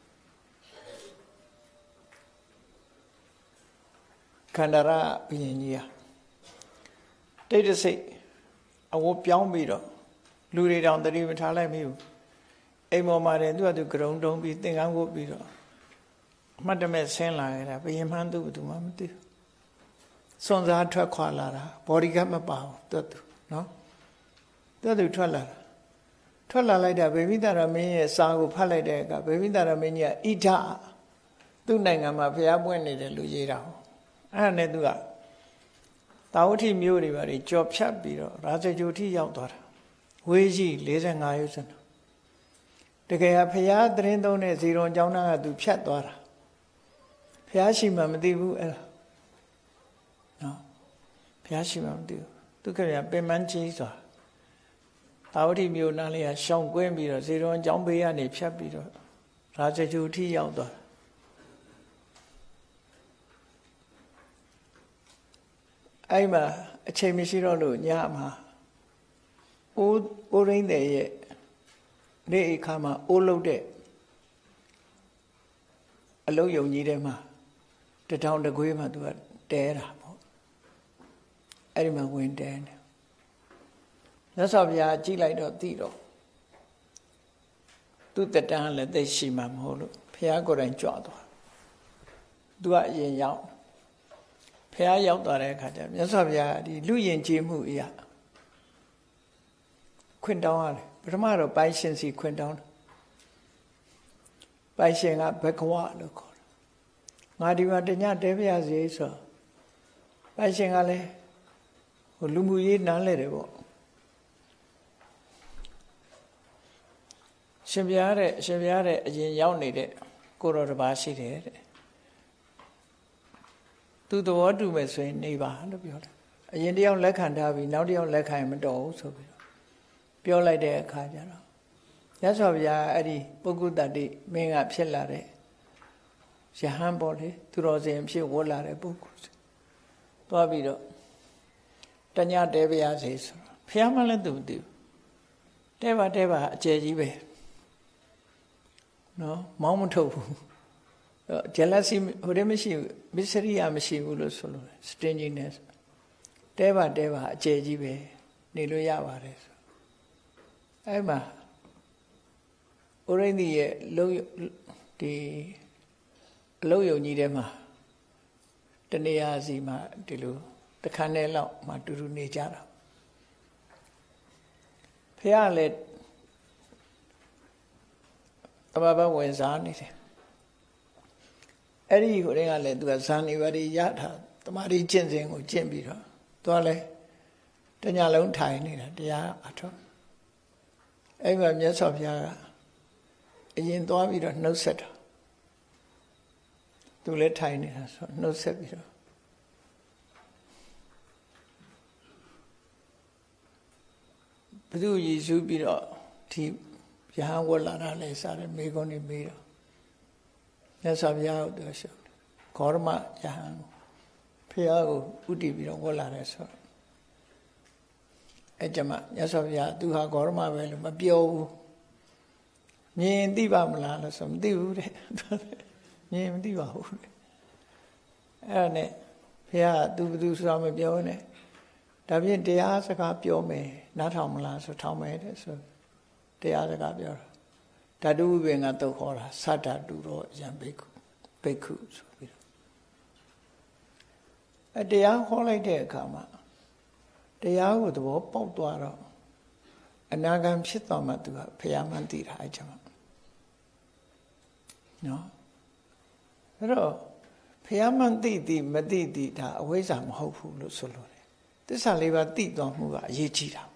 ခန္ဓာရဘုရင်ကြီးဟာတိတ်တဆိတ်အဝတ်ပြောင်းပြီးတော့လူတွေတောင်တတိမထားလိုက်မိဘူးအိမ်ပေါ်မှာတည်းသူကသူကရုံတုံးပြီးသင်္ကန်းဝတ်ပြီးတော့အမှတ်တမဲ့ဆင်းလာရတာဘယင်မှန်းသူ့ဘသူမှမသိဘူးစွန်စားထွက်ခွာလာတာဘော်ဒီကတ်မပါဘူးသူ့သူနော်သူ့သူထွက်လာတာထွက်လာလိုက်တာဗေမိတာရမင်းရဲ့စာကိုဖတ်လိုက်တဲ့အခါဗေမိတာရမင်းကြီးကဣဒသူ့နိုင်ငံမှာဘုရားပွင့်နေတယ်လို့ရေးတာဟောအဲ့ဒါနဲ့သူကတာဝတိမျိုးတွေပါတွေကြော်ဖြတ်ပြီးတော့ရာဇဂိုထိရောက်သွားတာဝေးကြီး၄၅ရုပ်စံတကယ်ကဘုရားသတင်းသုံးတဲ့ဇီရွန်ကျောင်းသားကသူဖြတ်သွားတာဘုရားရှိမှမသိဘူးအဲ့ဒါနော်ဘုရားရှိမှမသိဘူးသူကလည်းပင်မကြီးဆိုတာတာဝတိမျိုးနားလေးကရှောင်ကွင်းပြီးတော့ဇီရွန်ကျောင်းဘေးကနေဖြတ်ပြီးတော့ရာဇဂိုထိရောက်သွားအဲ့မှာအချိန်မရှိတော့လို့ညမှာအိုးအိုးရင်းတဲ့ရဲ့နေ့အခါမှာအိုးလုတ်တဲ့အလုံးယုံကြီးထဲမှာတထောင်တကွေးမှာသူကတဲတာပေါ့အဲ့ဒီမှာဝင်တဲတယ်မြတ်စွာဘုရားကြည့်လိုက်တော့သိတော့သူတတန်းလည်းသိရှိမှမဟုတ်လို့ဘုရားကိုယ်တိုင်ကြွသွားသူကအရင်ရောက်ဘုရားရောက်သွားတဲ့အခါကျမြတ်စွာဘုရားဒီလူယဉ်ကျေးမှုအရာခွင့်တောင်းရတယ်ပထမတော့ပိုင်ရှင်စီခွင့်တောင်းတယ်ပိုင်ရှင်ကဘဂဝလို့ခေါ်တယ်ငါဒီမှာတညတဲပြရစီဆိုပိုင်ရှင်ကလည်းဟိုလူမှုရေးနားလဲတယ်ပေါ့ရှင်ဘုရားတဲ့ရှင်ဘုရားတဲ့အရင်ရောက်နေတဲ့ကိုတော်တစ်ပါးရှိတယ်တဲ့သူသဘောတူမယ်ဆိုရင်နေပါလို့ပြောတယ်အရင်တယောက်လက်ခံထားပြီးနောက်တယောက်လက်ခံရင်မတော်ဘူးဆိုပြီးတော့ပြောလိုက်တဲ့အခါကျတော့မြတ်စွာဘုရားအဲ့ဒီပုဂ္ဂုတတိမင်းကဖြစ်လာတဲ့ယဟန်ပေါ့လေသူတော်စင်ဖြစ်ဝတ်လာတဲ့ပုဂ္ဂိုလ်သွားပြီးတော့တညတဲပါရစေဆိုတော့ဘုရားမှလည်းသူမသိဘူးတဲပါတဲပါအကျယ်ကြီးပဲနော်မောင်းမထုတ်ဘူးjealousy ဟိုတည်းမရှိဘူး misery ရမရှိဘူးလို့ဆိုလို့ stinginess တဲပါတဲပါအကျယ်ကြီးပဲနေလို့ရပါတယ်ဆိုအဲ့မှာဥရိန္ဒိရဲ့လုံးဒီအလုံးယုံကြီးထဲမှာတနေရာစီမှာဒီလိုတခါနဲ့လောက်မှတူတူနေကြတာဖះလည်းအဘဘဝင်စားနေတယ်အဲ့ဒီကိုတည်းကလည်းသူကဇန်နေပါရီရထားတမာရီကျင့်စဉ်ကိုကျင့်ပြီးတော့သူကလည်းတညလုံးထိုင်နေတာတရားအထောက်အဲ့မှာမြတ်စွာဘုရားကအရင်သွားပြီးတော့နှုတ်ဆက်တာသူလည်းထိုင်နေတာဆိုနှုတ်ဆက်ပြီးတော့ဘုသူရည်စူးပြီးတော့ဒီရဟန်းဝတ်လာတာလဲစားတယ်မိကုန်းနေမေးတော့မြတ်စွာဘုရားကိုသူရှုဂေါရမယဟန်ဖះကိုဥတည်ပြီးတော့ဝတ်လာတယ်ဆိုတော့အဲ့ကြမှာမြတ်စွာဘုရားသူဟာဂေါရမပဲလို့မပြောဘူးမြင်သိပါမလားလို့ဆိုမသိဘူးတဲ့မြင်မသိပါဘူးတဲ့အဲ့ဒါနဲ့ဘုရားသူဘယ်သူဆိုတာမပြောနဲ့ဒါဖြင့်တရားစကားပြောမယ်နားထောင်မလားဆိုထောင်မယ်တဲ့ဆိုတရားစကားပြောတာဓာတုဝိပင်ကတုတ်ခေါ်တာသတ္တတုရောယံဘိက္ခုဘိက္ခုဆိုပြီးတော့အတရားဟောလိုက်တဲ့အခါမှာတရားကိုသဘောပေါက်သွားတော့အနာဂံဖြစ်သွားမှသူကဘုရားမှန်သိတာအဲ့ကြောင့်နော်အဲ့တော့ဘုရားမှန်သိသည်မသိသည်ဒါအဝိဇ္ဇာမဟုတ်ဘူးလို့ဆိုလို့တယ်သစ္စာလေးပါးသိသွားမှုကအရေးကြီးတာ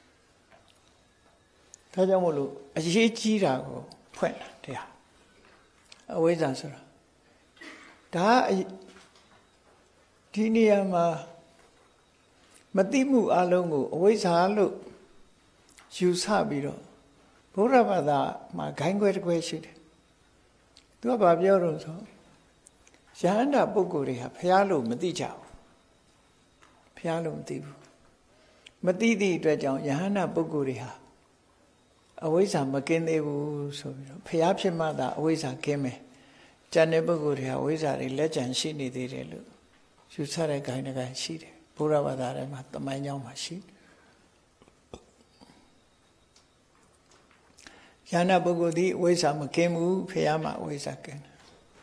ဒါကြောင့်မို့လို့အရေးကြီးတာကိုဖွင့်တာတရားအဝိဇ္ဇာဆိုတာဒါဒီနေရာမှာမသိမှုအလုံးကိုအဝိဇ္ဇာလို့ယူဆပြီးတော့ဘုရားဘာသာမှာဂိုင်းခွဲတစ်ခွဲရှိတယ်သူကဘာပြောတော့ဆိုယဟန္တာပုဂ္ဂိုလ်တွေဟာဘုရားလို့မသိကြဘူးဘုရားလို့မသိဘူးမသိသည့်အတွက်ကြောင့်ယဟန္တာပုဂ္ဂိုလ်တွေဟာအဝိဇ္ဇာမကင်းသေးဘူးဆိုပြီးတော့ဘုရားဖြစ်မှသာအဝိဇ္ဇာကင်းမယ်ကျန်တဲ့ပုဂ္ဂိုလ်တွေဟာအဝိဇ္ဇာတွေလက်ကျန်ရှိနေသေးတယ်လို့ယူဆတဲ့ဂိုင်းတစ်ဂိုင်းရှိတယ်ဘုရားဘာသာထဲမှာတမိုင်းကြောင်းမှာရှိယန္နာပုဂ္ဂိုလ်ဒီအဝိဇ္ဇာမကင်းဘူးဖះမှာအဝိဇ္ဇာကင်းတယ်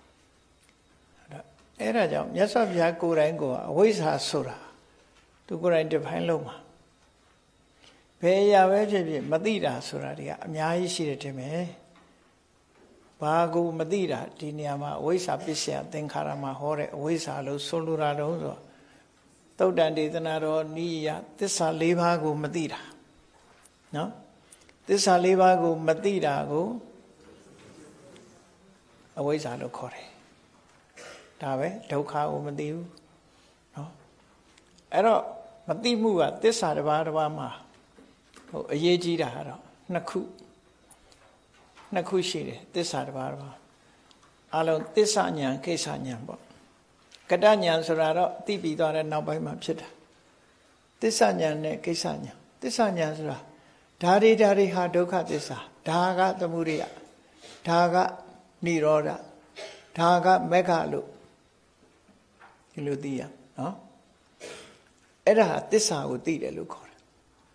အဲ့ဒါကြောင့်မြတ်စွာဘုရားကိုယ်တိုင်ကအဝိဇ္ဇာဆိုတာသူကိုယ်တိုင် define လုပ်မှာဘယ်အရာပဲဖြစ်ဖြစ်မသိတာဆိုတာတွေကအများကြီးရှိတယ်ထင်မယ်ဘာကိုမသိတာဒီနေရာမှာအဝိဇ္ဇာပစ္စယသင်္ခါရမှာဟောတဲ့အဝိဇ္ဇာလို့ဆိုလိုတာတော့ဆိုသုတ်တန်ဒေသနာတော်နိယသစ္စာ၄ပါးကိုမသိတာနော်သစ္စာ၄ပါးကိုမသိတာကိုအဝိဇ္ဇာလို့ခေါ်တယ်ဒါပဲဒုက္ခကိုမသိဘူးနော်အဲ့တော့မသိမှုကသစ္စာတစ်ပါးတစ်ပါးမှာဟိုအရေးကြီးတာကတော့နှစ်ခုနှစ်ခုရှိတယ်သစ္စာတစ်ပါးတစ်ပါးအလုံးသစ္စာဉာဏ်ကိစ္စဉာဏ်ပေါ့ကတ္တဉာဏ်ဆိုတာတော့သိပြီးသွားတဲ့နောက်ပိုင်းမှာဖြစ်တာသစ္စာဉာဏ်နဲ့ကိစ္စဉာဏ်သစ္စာဉာဏ်ဆိုတာဒါတွေဒါတွေဟာဒုက္ခသစ္စာဒါကသမုဒယဒါကនិရောဓဒါကမဂ္ဂလို့ဒီလိုသိရနော်အဲ့ဒါသစ္စာကိုသိတယ်လို့ခေါ်တယ်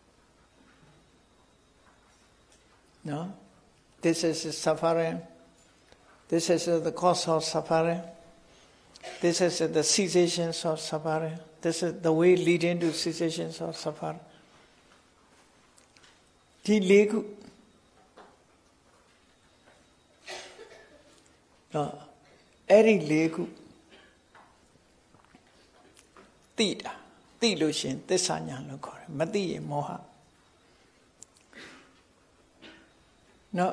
နော် this is suffering this is the cause of suffering this is the cessations of suffering this is the way leading to cessations of sufferingဒီလေးခုနော်အဲ့ဒီလေးခုသိတာသိလို့ရှင်သစ္စာဉာဏ်လို့ခေါ်တယ်မသိရင်မောဟနော်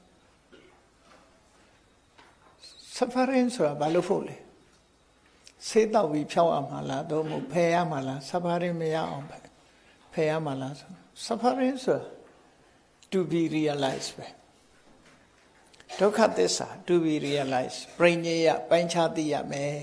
suffering ဆိုတာဘာလို့ဖို့လဲဆေးတော့ပြီးဖြောက်ရမှာလားတော့မဟုတ်ဖယ်ရမှာလား suffering မရအောင်ဖယ်ရမှာလားဆို suffering ဆိုတာ to be realized ပဲဒုက္ခသစ္စာ to be realized ပရိညေယပိုင်းခြားသိရမယ်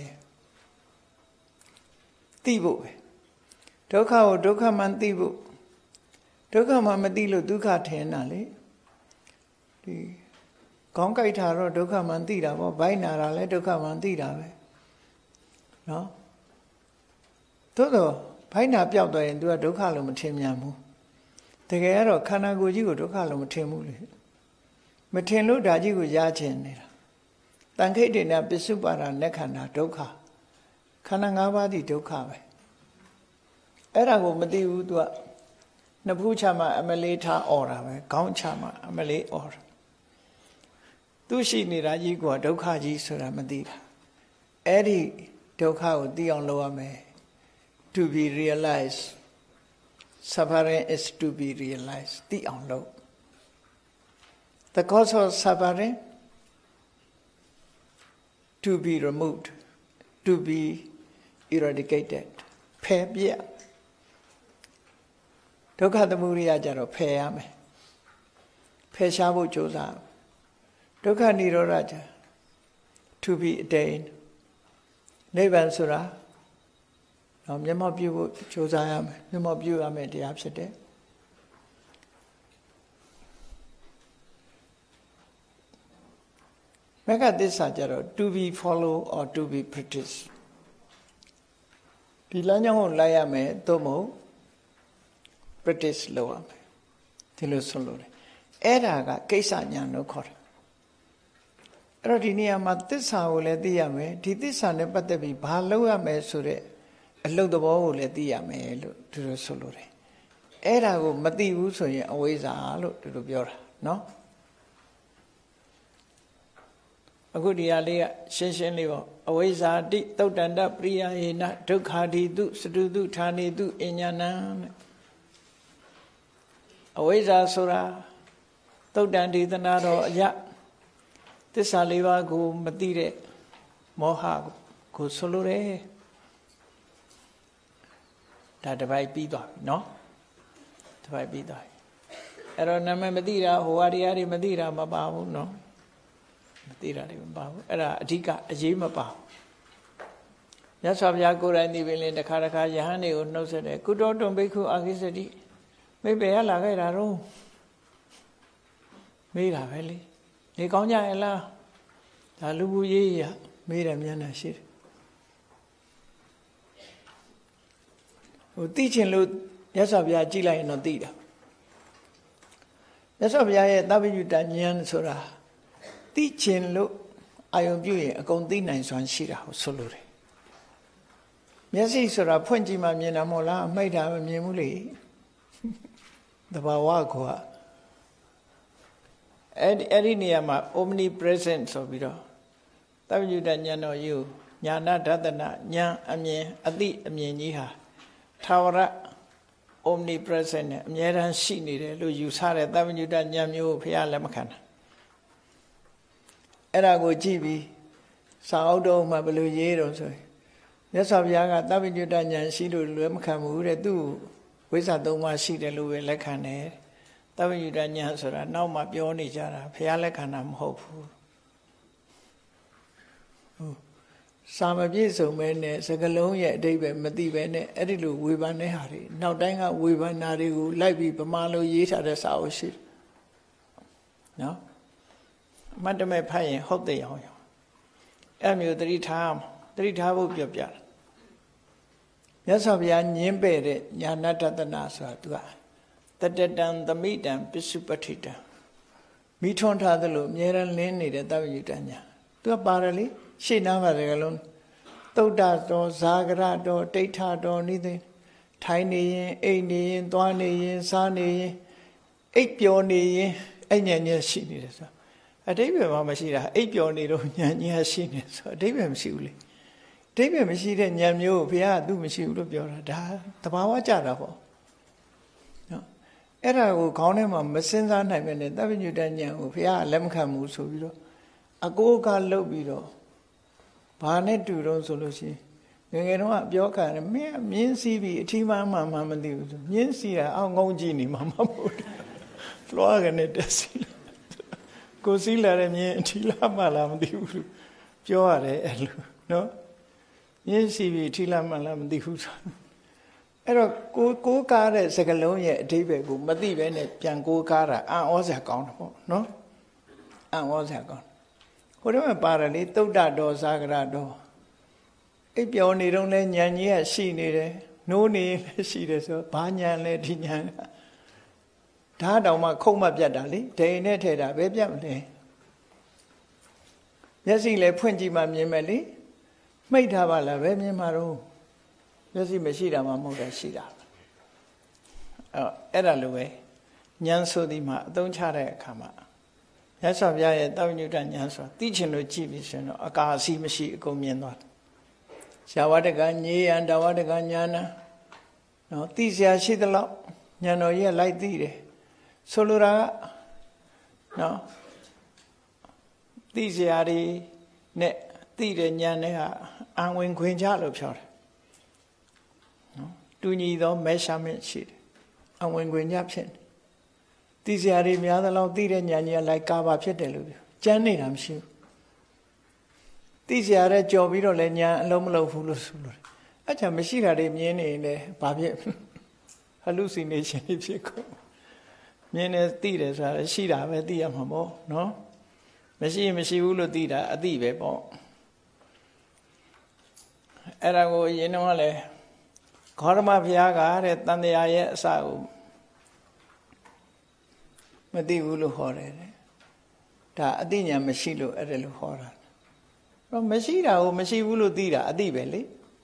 သိဖို့ပဲဒုက္ခကိုဒုက္ခမှန်သိဖို့ဒုက္ခမှမသိလို့ဒုက္ခထင်တာလေဒီခေါင်းကိုက်တာတော့ဒုက္ခမှန်သိတာပေါ့ဘိုင်းနာတာလည်းဒုက္ခမှန်သိတာပဲနော်သို့တော့ဘိုင်းနာပျောက်သွားရင် तू ကဒုက္ခလို့မထင်မြန်ဘူးတကယ်ကတော့ခန္ဓာကိုယ်ကြီးကိုဒုက္ခလို့မထင်ဘူးလေမထင်လို့ဓာကြီးကိုရချင်နေတာတန်ခိတ်တေနပစ္စုပ္ပါဒနဲ့ခန္ဓာဒုက္ခခန္ဓာ၅ပါးဒီဒုက္ခပဲအဲ့ဒါကိုမသိဘူး तू ကနှစ်ဖူးချမှအမလေးထားអော်တာပဲခေါင်းချမှအမလေးអော်တာသူရှိနေတာကြီးကဒုက္ခကြီးဆိုတာမသိတာအဲ့ဒီဒုက္ခကိုသိအောင်လုပ်ရမယ် to be realized suffering is to be realized သိအောင်လုပ် the cause of suffering to be removed to be eradicated ဖယ်ပြဒုက္ခသမုဒယကြတော့ဖယ်ရမယ်ဖယ်ရှားဖို့ကြိုးစားဒုက္ခនិရောဓကြ to be attained နိဗ္ဗာန်ဆိုတာတော့မျက်မှောက်ပြုဖို့ကြိုးစားရမယ်မျက်မှောက်ပြုရမယ်တရားဖြစ်တယ်မဂ္ဂသစ္စာကြတော့ to be follow or to be practice ဒီလမ်းကြောင်းကိုလိုက်ရမယ်သို့မဟုတ် practice လုပ်ရမယ်ဒီလိုဆိုလို့အဲ့ဒါကကိစ္စညာလို့ခေါ်တယ်အဲ့တော့ဒီနေရာမှာသစ္စာကိုလည်းသိရမယ်ဒီသစ္စာနဲ့ပတ်သက်ပြီးဘာလုပ်ရမယ်ဆိုတဲ့အလုပ်သဘောကိုလည်းသိရမယ်လို့သူတို့ဆိုလို့တယ်အဲ့ဒါကိုမသိဘူးဆိုရင်အဝိဇ္ဇာလို့သူတို့ပြောတာနော်အခုဒီဟာလေးကရှင်းရှင်းလေးပေါ့အဝိဇ္ဇာတိသုတ်တန္တပရိယယေနဒုက္ခာတိတုစတုတုဌာနေတုအညာဏအဝိဇ္ဇာဆိုတာသုတ်တန်ဒေသနာတော်အယသစ္စာလေးပါးကိုမသိတဲ့မောဟကိုဆိုလိုတယ်ဒါတစ်ပိုက်ပြီးသွားပြီနော်တစ်ပိုက်ပြီးသွားပြီအဲ့တော့နာမည်မသိတာဟိုဟာတရားတွေမသိတာမပါဘူးနော်မသိတာတွေမပါဘူးအဲ့ဒါအဓိကအရေးမပါဘူးမြတ်စွာဘုရားကိုယ်တိုင်ဒီပင်လင်တစ်ခါတစ်ခါယဟန်တွေကိုနှုတ်ဆက်တယ်ကုတောတုံဘိက္ခုအာခိစတိမိဘရလာခဲ့တာတော့မေးတာပဲလေနေကောင်းကြရဲ့လားဒါလူဘူးရေးရမေးတယ်မျက်နှာရှိတယ်ဟိုသိချင်လို့မြတ်စွာဘုရားကြည့်လိုက်ရင်တော့သိတာမြတ်စွာဘုရားရဲ့သဗ္ဗညုတဉာဏ်ဆိုတာသိချင်လို့အာယုံပြုရင်အကုန်သိနိုင်စွမ်းရှိတာကိုဆိုလိုတယ်မျက်စိဆိုတာဖွင့်ကြည့်မှမြင်တာမဟုတ်လားအမိတ်တာမမြင်ဘူးလေတဘာဝကိုအဲ့ဒီအဲ့ဒီနေရာမှာ omnipresent ဆိုပြီးတော့သဗ္ဗညုတဉာဏ်တော်ယူညာနာဒသနာဉာဏ်အမြင်အသိအမြင်ကြီးဟာထာဝရ omnipresent နဲ့အမြဲတမ်းရှိနေတယ်လို့ယူဆတဲ့သဗ္ဗညုတဉာဏ်မျိုးဘုရားလက်မခံတာအဲ့ဒါကိုကြည့်ပြီးစာအုပ်တော်မှာဘယ်လိုရေးတော့ဆိုရင်မြတ်စွာဘုရားကသဗ္ဗညုတဉာဏ်ရှိလို့လွယ်မခံဘူးတဲ့သူ့ဝိဇ္ဇာသုံးပါးရှိတယ်လို့ပဲလက်ခံတယ်သဗ္ဗညုတဉာဏ်ဆိုတာနောက်မှပြောနေကြတာဘုရားလက်ခံတာမဟုတ်ဘူးဟုတ်စာမပြည့်စုံပဲနဲ့စကလုံးရဲ့အဓိပ္ပာယ်မသိပဲနဲ့အဲ့ဒီလိုဝေဖန်တဲ့ဟာတွေနောက်တိုင်းကဝေဖန်တာတွေကိုလိုက်ပြီးဗမာလိုရေးထားတဲ့စာအုပ်ရှိနော်အမှတ်တမဲ့ဖတ်ရင်ဟုတ်တယ်အောင်ရောအဲ့မျိုးသတိထားသတိထားဖို့ပြောပြတာမြတ်စွာဘုရားညင်းပယ်တဲ့ညာဏတတနာဆိုတာသူကတတတံသမိတံပစ္စုပ္ပထိတံမိထွန်းထားသလိုအမြဲတမ်းလင်းနေတဲ့သဗ္ဗညုတဉာဏ်သူကပါတယ်လေရှေ့နားမှာတကလုံးသုတ်တတော်ဇာဂရတော်တိဋ္ဌတော်နိသိထိုင်နေရင်အိတ်နေရင်သွားနေရင်စားနေရင်အိတ်ပျော်နေရင်အဲ့ဉာဏ်ကြီးရှိနေတယ်ဆိုအတိပ္ပယ်မှမရှိတာအိပ်ပျော်နေတော့ဉာဏ်ကြီးရှိနေဆိုအတိပ္ပယ်မရှိဘူးလေအတိပ္ပယ်မရှိတဲ့ဉာဏ်မျိုးကိုဘုရားကသူ့မရှိဘူးလို့ပြောတာဒါသဘာဝကြတာပေါ့နော်အဲ့ဒါကိုခေါင်းထဲမှာမစင်စားနိုင်မဲ့နဲ့သဗ္ဗညုတဉာဏ်ကိုဘုရားကလက်မခံဘူးဆိုပြီးတော့အကိုးကလှုပ်ပြီးတော့ဘာနဲ့တူတော့ဆိုလို့ရှိရင်ငယ်ငယ်တော့ပြောခံတယ်မင်းမြင်းစီးပြီးအထီးမှမှမမသိဘူးဆိုမြင်းစီးတာအောင်းငုံကြည့်နေမှာမဟုတ်ဘူးလွှားကနေတက်စီကိုစီးလာတဲ့မြင်းအထီးလားမှလားမသိဘူးပြောရတယ်အဲ့လိုနော်မြင်းစီးပြီးအထီးလားမှလားမသိဘူးဆိုအဲ့တော့ကိုကိုကားတဲ့စကလုံးရဲ့အဓိပ္ပာယ်ကိုမသိဘဲနဲ့ပြန်ကိုကားတာအံ့ဩစရာကောင်းတယ်ပေါ့နော်အံ့ဩစရာကောင်းဟိုတည်းမှာပါတယ်လေသုတ်တတော်ဇာဂရတော်အိပ်ပျော်နေတော့လဲဉာဏ်ကြီးကရှိနေတယ်နိုးနေလည်းရှိတယ်ဆိုဘာဉာဏ်လဲဒီဉာဏ်ကဓာတ်တောင်မှခုံမပြတ်တာလေဒိန်နဲ့ထဲတာပဲပြတ်မလဲမျက်စိလည်းဖွင့်ကြည့်မှမြင်မယ်လေမှိတ်ထားပါလားပဲမြင်မှာတော့မျက်စိမရှိတာမှမဟုတ်တာရှိတာအဲ့အဲ့ဒါလိုပဲဉာဏ်ဆိုဒီမှာအသုံးချတဲ့အခါမှာမြတ်စွာဘုရားရဲ့သဗ္ဗညုတဉာဏ်ဆိုတာသိချင်လို့ကြည့်ပြီးဆိုရင်တော့အကာအစီမရှိအကုန်မြင်သွားတယ်ရှာဝတကညေယံတဝတကညာဏနော်သိစရာရှိသလောက်ဉာဏ်တော်ကြီးလိုက်သိတယ်ဆိုလိုတာကနော်သိစရာတွေနဲ့သိတဲ့ဉာဏ်နဲ့ကအံဝင်ခွင်ကြလို့ပြောတယ်နော်တူညီသော measurement ရှိတယ်အံဝင်ခွင်ကြဖြစ်တယ်သိစရာတွေများသလောက်သိတဲ့ဉာဏ်ကြီးလိုက်ကာဘာဖြစ်တယ်လို့ပြောကျမ်းနေတာမရှိဘူးသိစရာတဲ့ကြော်ပြီးတော့လည်းညာအလုံးမလုံးဘူးလို့ဆိုလို့အဲ့ချာမရှိတာတွေမြင်နေတယ်ဘာဖြစ် hallucination ဖြစ်ကုန်မြင်နေသိတယ်ဆိုတာရှိတာပဲသိရမှာပေါ့နော်မရှိမရှိဘူးလို့သိတာအသိပဲပေါ့အဲ့ဒါကိုအရင်တော့လည်းဂေါတမဘုရားကတဲ့တန်တရားရဲ့အစကိုမသိဘူးလို့ဟောတယ်ဒါအသိဉာဏ်မရှိလို့အဲ့ဒါလို့ဟောတာတော့မရှိတာကိုမရှိဘူးလို့သိတာအသိပဲလေ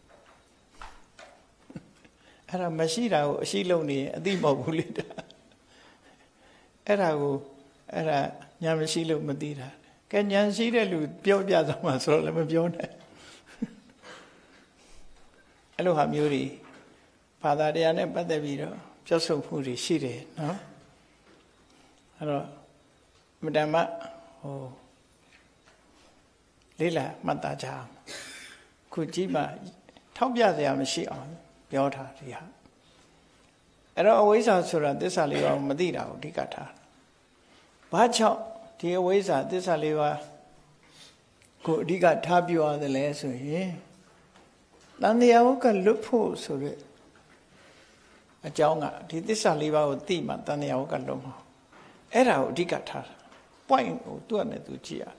အဲ့ဒါမရှိတာကိုအရှိလုံးနေရင်အသိမဟုတ်ဘူးလေဒါအဲ့ဒါကိုအဲ့ဒါဉာဏ်မရှိလို့မသိတာကဲဉာဏ်ရှိတဲ့လူပြောပြသမှာဆိုတော့လည်းမပြောနဲ့အဲ့လိုဟာမျိုးတွေဘာသာတရားနဲ့ပတ်သက်ပြီးတော့ပြောဆိုမှုတွေရှိတယ်နော်အဲ့တော့မတ္တမဟိုလေးလာမှတ်သားကြအောင်ခုကြည့်မှထောက်ပြစရာမရှိအောင်ပြောထားဒီဟာအဲ့တော့အဝိဇ္ဇာဆိုတာသစ္စာလေးပါးကိုမသိတာကိုအဓိကထားဘာကြောင့်ဒီအဝိဇ္ဇာသစ္စာလေးပါးကိုအဓိကထားပြောရတယ်လဲဆိုရင်တန်တရားဝကလွတ်ဖို့ဆိုတဲ့အကြောင်းကဒီသစ္စာလေးပါးကိုသိမှတန်တရားဝကလွတ်မှာအဲ့ဒါကိုအဓိကထားတာ point ကိုသူ့နဲ့သူကြည့်ရ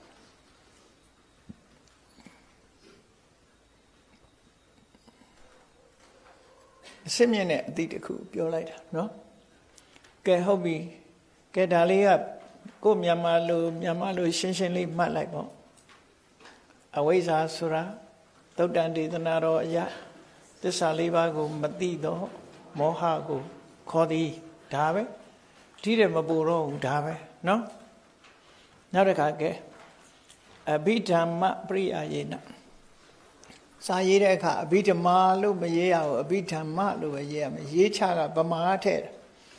အစစ်မြင့်တဲ့အသည့်တစ်ခုပြောလိုက်တာနော်ကဲဟုတ်ပြီကဲဒါလေးကကိုမြန်မာလိုမြန်မာလိုရှင်းရှင်းလေးမှတ်လိုက်ပေါ့အဝိဇ္ဇာဆိုတာသုတ်တန်ဒေသနာတော်အရာသစ္စာလေးပါးကိုမသိတော့မောဟကိုခေါ်သည်ဒါပဲဒီတယ်မပူတော့ဘူးဒါပဲနော်နောက်တစ်ခါကဲအဘိဓမ္မပရိယာယေနစာရေးတဲ့အခါအဘိဓမ္မာလို့မရေးရဘူးအဘိဓမ္မလို့ပဲရေးရမယ်ရေးချကဗမာထဲ့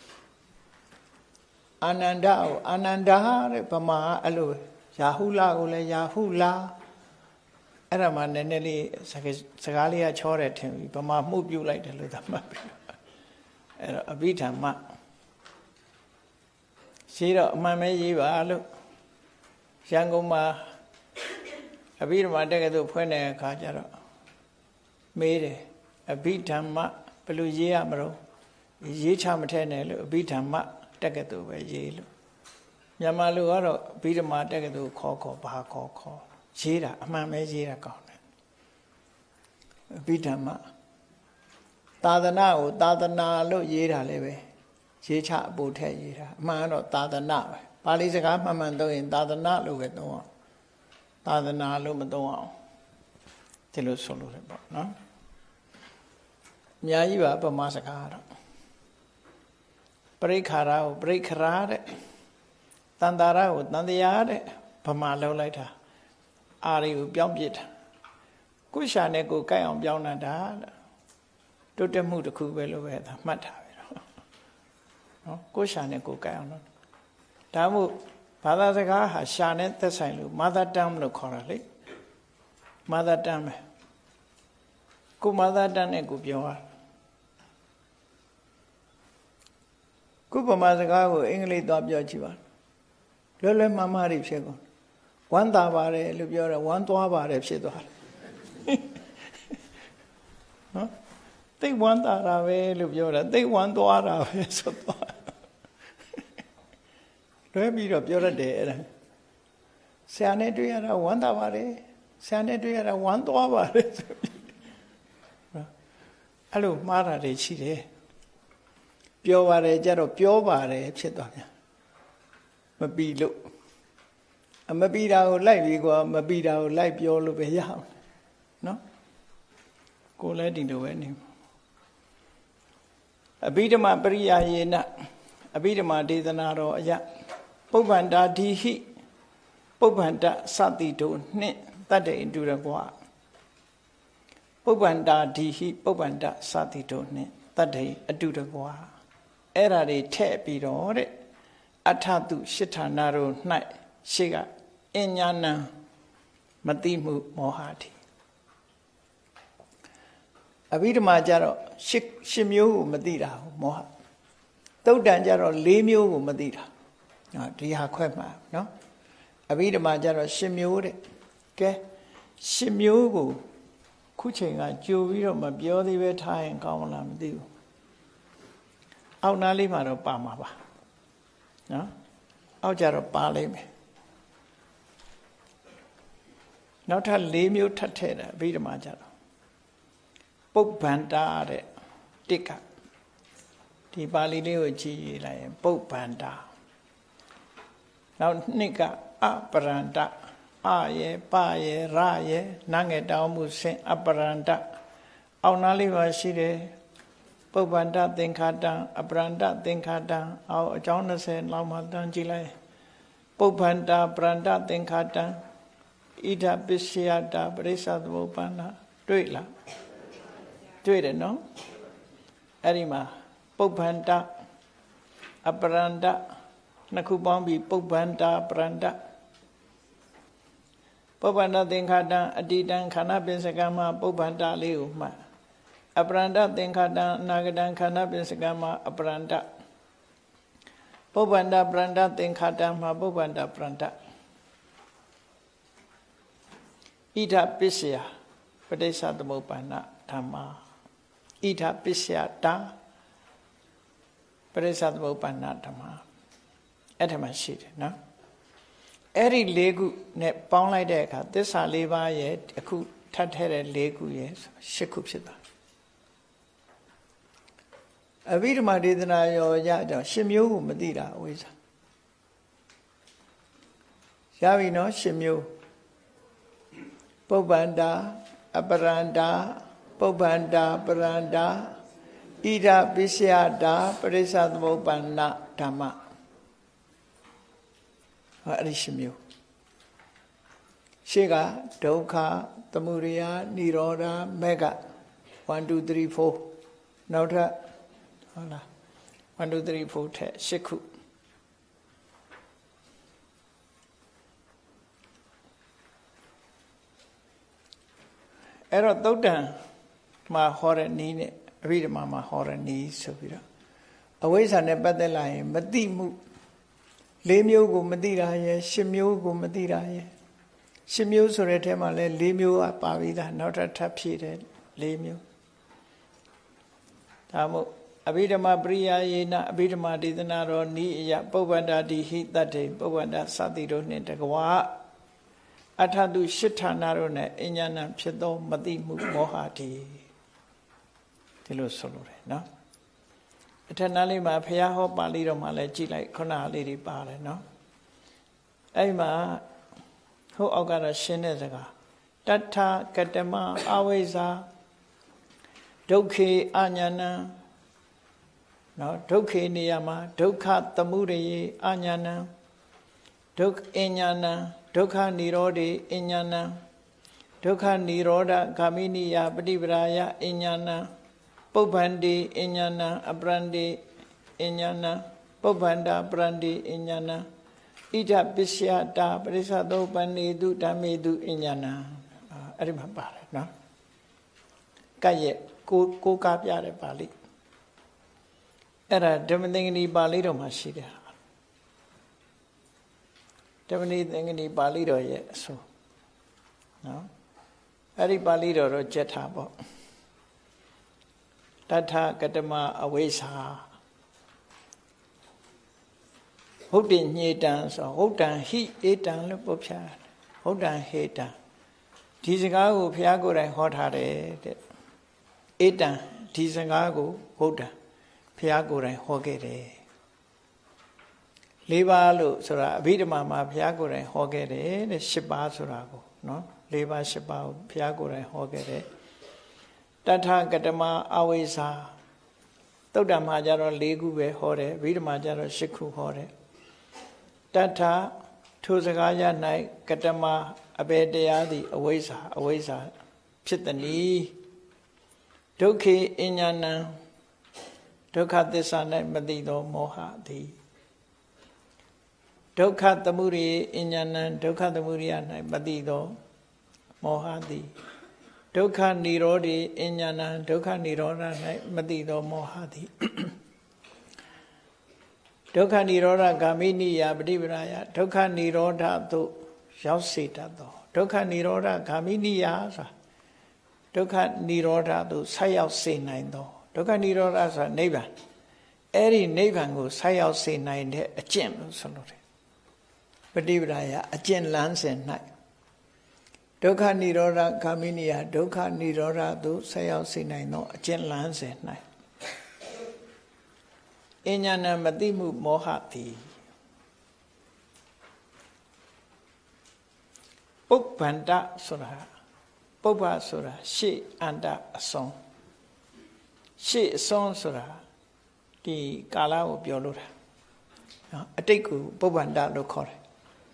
အာနန္ဒကိုအာနန္ဒတဲ့ဗမာအဲ့လိုယာဟုလာကိုလည်းယာဟုလာအဲ့ဒါမှနည်းနည်းလေးစကားလေးကချောတယ်ထင်ပြီဗမာမှုပြုတ်လိုက်တယ်လို့သတ်မှတ်ပြီအဲ့တော့အဘိဓမ္မရှိတော့အမှန်ပဲရေးပါလို့ရန်ကုန်မှာအဘိဓမ္မာတက္ကသိုလ်ဖွင့်တဲ့အခါကျတော့မေးတယ်အဘိဓမ္မဘယ်လိုရေးရမလို့ရေးချမထဲနဲ့လို့အဘိဓမ္မတက္ကသိုလ်ပဲရေးလို့မြန်မာလူကတော့အဘိဓမ္မာတက္ကသိုလ်ခေါ်ခေါ်ဘာခေါ်ခေါ်ရေးတာအမှန်ပဲရေးတာကောင်းတယ်အဘိဓမ္မသာသနာကိုသာသနာလို့ရေးတာလည်းပဲရေးချအပို့ထည့်ရေးတာအမှန်တော့သာသနာပဲပါဠိစကားမှန်မှန်သုံးရင်သာသနာလို့ပဲသုံးအောင်သာသနာလို့မသုံးအောင်ဒီလိုဆိုလို့လည်းပေါ့နော်အများကြီးပါဗမာစကားတော့ပရိခါရကိုပရိခရာတဲ့တန်တာရကိုတန်တရားတဲ့ဗမာလောက်လိုက်တာအာရီကိုပြောင်းပြစ်တာကိုရှာနဲ့ကိုကြိုက်အောင်ပြောင်းတာဒါတိုးတက်မှုတစ်ခုပဲလို့ပဲဒါမှတ်ထားပဲနော်ကိုရှာနဲ့ကိုကြိုက်အောင်လို့ဒါမို့ဘာသာစကားဟာရှာနဲ့သက်ဆိုင်လို့ mother tongue လို့ခေါ်တာလေ mother tongue ပဲကို mother tongue နဲ့ကိုပြောတာကိုဗမာစကားကိုအင်္ဂလိပ်သွားပြောကြည့်ပါလွယ်လွယ်မှားမှားတွေဖြစ်ကုန်ဝမ်းသာပါတယ်လို့ပြောတယ်ဝမ်းသွားပါတယ်ဖြစ်သွားတယ်နော်သိဝမ်းသာတာပဲလို့ပြောတာသိဝမ်းသွားတာပဲဆိုတော့လွဲပြီးတော့ပြောရတယ်အဲ့ဒါဆရာနဲ့တွေ့ရတာဝမ်းသာပါတယ်ဆရာနဲ့တွေ့ရတာဝမ်းသွားပါတယ်ဆိုနော်အဲ့လိုမှားတာတွေရှိတယ်ပြောပါတယ်ကြတော့ပြောပါတယ်ဖြစ်သွားပြန်မပြီးလို့အမပြီးတာကိုလိုက်ပြီးကွာမပြီးတာကိုလိုက်ပြောလို့ပဲရအောင်နော်ကိုလည်းဒီလိုပဲနေအဘိဓမ္မာပရိယာယေနအဘိဓမ္မာဒေသနာတော်အယပုပ္ပန္တာဒီဟိပုပ္ပန္တသတိတို့နှင့်တတ္တေအတူတကွာပုပ္ပန္တာဒီဟိပုပ္ပန္တသတိတို့နှင့်တတ္တေအတူတကွာအဲ့ဓာတွေထည့်ပြီးတော့တဲ့အထတုရှစ်ဌာနတို့၌ရှေ့ကအဉ္ညာဏမတိမှုမောဟတိအဘိဓမ္မာကြတော့ရှစ်ရှစ်မျိုးကိုမသိတာမောဟသုတ်တန်ကြတော့လေးမျိုးကိုမသိတာနော်ဒီဟာခွဲမှာနော်အဘိဓမ္မာကြတော့ရှစ်မျိုးတဲ့ကဲရှင်မျိုးကိုခုချိန်ကကြိုပြီးတော့မပြောသေးပဲထားရင်ကောင်းမလားမသိဘူးအောက်နားလေးမှာတော့ပါမှာပါနော်အောက်ကြတော့ပါလိမ့်မယ်နောက်ထပ်၄မျိုးထပ်ထည့်တယ်အဘိဓမ္မာကြတော့ပုပ္ပန္တာတဲ့တစ်ကဒီပါဠိလေးကိုကြည့်ရလိုက်ရင်ပုပ္ပန္တာနောက်နှစ်ကအပရန္တအယေပယေရယေနာငယ်တောင်းမှုဆင်အပရန္တအောက်နားလေးပါရှိတယ်ပုပ္ပန္တသင်္ခါတံအပရန္တသင်္ခါတံအောက်အကြောင်း၂၀လောက်မှတန်းကြည့်လိုက်ပုပ္ပန္တာပရန္တသင်္ခါတံဣဒပစ္စယတာပရိစ္ဆသမုပ္ပန္နတွေ့လားတွေ့တယ်နော်အဲ့ဒီမှာပုပ္ပန္တအပရန္တနှစ်ခုပေါင်းပြီးပုပ္ပန္တာပရန္တပုပ္ပန္တသင်္ခါတံအတိတံခန္ဓာပင်စကံမှာပုပ္ပန္တလေးကိုမှတ်အပရန္တသင်္ခါတံအနာဂတံခန္ဓာပင်စကံမှာအပရန္တပုပ္ပန္တပရန္တသင်္ခါတံမှာပုပ္ပန္တပရန္တဣဒပစ္စယပဋိစ္စသမုပ္ပန္နဓမ္မာဣဒပစ္စယတာပရိစ္ဆသမုပ္ပန္နဓမ္မအဲ့ဒါမှရှိတယ်နော်အဲ့ဒီ၄ခုနဲ့ပေါင်းလိုက်တဲ့အခါသစ္စာ၄ပါးရဲ့အခုထပ်ထည့်တဲ့၄ခုရဲ့၈ခုဖြစ်သွားအဘိဓမ္မာဒေသနာရောရကြောင့်ရှင်မျိုးကိုမသိတာအဝိဇ္ဇာရပြီနော်ရှင်မျိုးပုပ္ပန္တာအပရန္တာပုပ္ပန္တာပရန္တာဣဒပစ္စယတာပရိစ္ဆသမုပ္ပန္နဓမ္မဟောအဲ့ဒီရှင်မျိုးရှေ့ကဒုက္ခသမုဒယနိရောဓမေဃone two three fourနောက်ထပ်ဟုတ်လားone two three fourထက်၈ခုအဲ့တော့သုတ်တံမှာဟောတဲ့နည်းနဲ့အဘိဓမ္မာမှာဟောတဲ့နည်းဆိုပြီးတော့အဝိဇ္ဇာနဲ့ပတ်သက်လာရင်မသိမှု၄မျိုးကိုမသိတာရဲ့၈မျိုးကိုမသိတာရဲ့၈မျိုးဆိုတဲ့ထဲမှာလဲ၄မျိုးကပါပြီးသားနောက်ထပ်ထပ်ဖြည့်တယ်၄မျိုးဒါမို့အဘိဓမ္မာပရိယာယေနအဘိဓမ္မာဒေသနာတော်ဤအယပုပ္ပန္တာတိဟိတတ္တေပုပ္ပန္တာစသည်တို့နှင့်တကွာအထတုရှစ်ဌာနတို့နဲ့အဉ္ဉဏဖြစ်သောမသိမှုမောဟတိဒီလိုဆိုလိုတယ်နော်အထက်နားလေးမှာဘုရားဟောပါဠိတော်မှာလည်းကြည်လိုက်ခုနလေးတွေပါတယ်နော်အဲ့မှာဟုတ်အောက်ကတော့ရှင်းတဲ့စကားတထကတမအဝိဇ္ဇာဒုက္ခေအညာဏံနော်ဒုက္ခေနေရာမှာဒုက္ခသမုဒယေအညာဏံဒုက္ခအညာဏံဒုက္ခនិရောဓေအညာဏံဒုက္ခនិရောဓဂာမိနိယပฏิပဒါယအညာဏံပုပ္ပန္တိအညာဏံအပရန္တိအညာဏံပုပ္ပန္တာပရန္တိအညာဏံဣဒပစ္စယတာပရိစ္ဆသောပဏိတုဓမ္မေတုအညာဏံအဲ့ဒီမှာပါတယ်နော်ကဲ့ရဲ့ကိုကိုကားပြတဲ့ပါဠိအဲ့ဒါဓမ္မသင်္ကနီပါဠိတော်မှာရှိတယ်ဓမ္မသင်္ကနီပါဠိတော်ရဲ့အဆိုနော်အဲ့ဒီပါဠိတော်တော့ကြက်ထားပေါ့တထကတမအဝိဇ္ဇာဟုတ်တယ်ညေတံဆိုဟုတ်တံဟိဧတံလို့ပုတ်ဖြာဟုတ်တံဟေတံဒီစကားကိုဘုရားကိုယ်တိုင်ဟောထားတယ်တဲ့ဧတံဒီစကားကိုဟုတ်တံဘုရားကိုယ်တိုင်ဟောခဲ့တယ်၄ပါးလို့ဆိုတာအဘိဓမ္မာမှာဘုရားကိုယ်တိုင်ဟောခဲ့တယ်တဲ့၈ပါးဆိုတာကိုနော်၄ပါး၈ပါးကိုဘုရားကိုယ်တိုင်ဟောခဲ့တယ်တထကတမအဝိဇ္ဇာသုတ်တံမှာကျတော့၄ခုပဲဟောတယ်အဘိဓမ္မာကျတော့၈ခုဟောတယ်တထထိုစကားရ၌ကတမအဘေတရားသည်အဝိဇ္ဇာအဝိဇ္ဇာဖြစ်သည်နီဒုက္ခေအညာဏံဒုက္ခသစ္စာ၌မသိသောမောဟသည်ဒုက္ခသမုဒယအညာဏံဒုက္ခသမုဒယ၌မသိသောမောဟသည်ဒုက္ခនិရောဓေအညာဏံဒုက္ခនិရောဓ၌မသိသောမောဟသည်ဒုက္ခនិရောဓဂာမိနိယပฏิပဒါယဒုက္ခនិရောဓသို့ရောက်စေတတ်သောဒုက္ခនិရောဓဂ ामि နိယဆိုတာဒုက္ခនិရောဓသို့ဆက်ရောက်စေနိုင်သောဒုက္ခនិရောဓဆိုတာနိဗ္ဗာန်အဲ့ဒီနိဗ္ဗာန်ကိုဆက်ရောက်စေနိုင်တဲ့အကျင့်လို့ဆိုလို့တယ်ပฏิပဒါယအကျင့်လမ်းစဉ်၌ဒုက္ခនិရောဓဂ ामि နိယဒုက္ခនិရောဓသို့ဆက်ရောက်စေနိုင်သောအကျင့်လမ်းစဉ်၌အဉ္ညာဏမသိမှုမောဟသည်ပုပ္ပန္တဆိုတာပုပ္ပဆိုတာရှေ့အန္တအစွန်းရှေ့အစွန်းဆိုတာဒီကာလကိုပြောလို့တာနော်အတိတ်ကိုပုပ္ပန္တလို့ခေါ်တယ်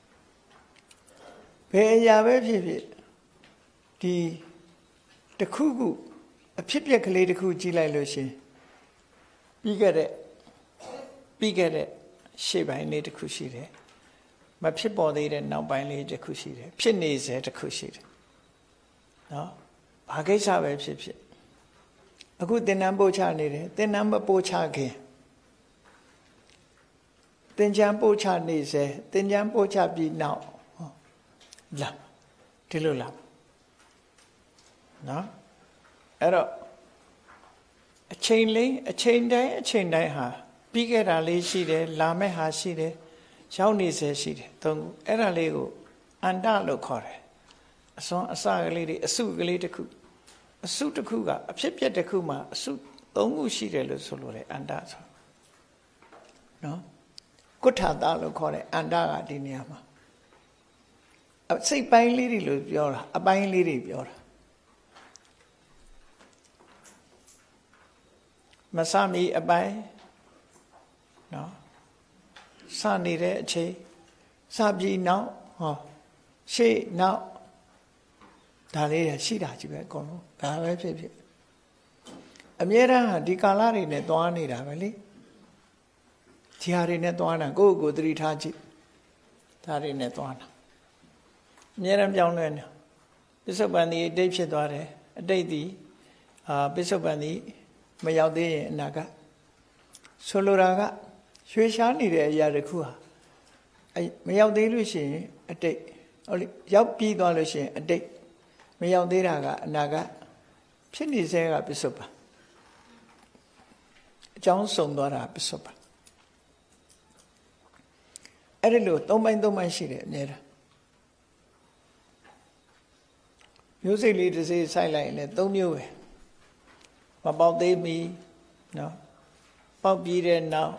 ဘယ်အရာပဲဖြစ်ဖြစ်ဒီတစ်ခုခုအဖြစ်ပြက်ကလေးတစ်ခုကြည့်လိုက်လို့ရှင်ပြီးခဲ့တဲ့ပြီးခဲ့တဲ့ရှေ့ပိုင်းလေးတစ်ခုရှိတယ်မဖြစ်ပေါ်သေးတဲ့နောက်ပိုင်းလေးတစ်ခုရှိတယ်ဖြစ်နေစေတစ်ခုရှိတယ်နော်ဘာကိစ္စပဲဖြစ်ဖြစ်အခုသင်္นานပို့ချနေတယ်သင်္นานမပို့ချခင်သင်္ကြန်ပို့ချနေစေသင်္ကြန်ပို့ချပြီးနောက်လာဒီလိုလာနော်အဲ့တော့အချိန်လေးအချိန်တိုင်းအချိန်တိုင်းဟာပြီးခဲ့တာလေးရှိတယ်လာမဲ့ဟာရှိတယ်ရောက်နေစေရှိတယ်သုံးခုအဲ့ဒါလေးကိုအန္တလို့ခေါ်တယ်အစွမ်းအစကလေးတွေအစုကလေးတစ်ခုအစုတစ်ခုကအဖြစ်ပြက်တစ်ခုမှာအစုသုံးခုရှိတယ်လို့ဆိုလိုတယ်အန္တဆိုနော်ကုဋ္ဌတာလို့ခေါ်တယ်အန္တကဒီနေရာမှာအစိတ်ပိုင်းလေးတွေလို့ပြောတာအပိုင်းလေးတွေပြောတာမစမီအပိုင်းနော်စနေတဲ့အချိန်စပြီးနောက်ဟောရှေ့နောက်ဒါလေးရရှိတာကြီးပဲအကုန်လုံးဒါပဲဖြစ်ဖြစ်အမြဲတမ်းဒီကာလတွေနဲ့သွားနေတာပဲလေဒီဟာတွေနဲ့သွားတာကိုယ့်ကိုယ်သတိထားကြည့်ဒါတွေနဲ့သွားတာအမြဲတမ်းပြောင်းလဲနေပစ္စုပန်ဒီအတိတ်ဖြစ်သွားတယ်အတိတ်ဒီအာပစ္စုပန်ဒီမရောက်သေးရင်အနာကဆိုလိုတာကရွှေရှားနေတဲ့အရာတစ်ခုဟာမရောက်သေးလို့ရှိရင်အတိတ်ဟုတ်လေရောက်ပြီးသွားလို့ရှိရင်အတိတ်မရောက်သေးတာကအနာကဖြစ်နေစေကပစ္စုပန်အကြောင်းစုံသွားတာပစ္စုပန်အဲ့ဒီလိုသုံးပိုင်းသုံးပိုင်းရှိတယ်အများတာမျိုးစိတ်လေးတစ်စိတ်စိုက်လိုက်ရင်လည်းသုံးမျိုးပဲမပေါက်သေးမီနော်ပေါက်ပြီးတဲ့နောက်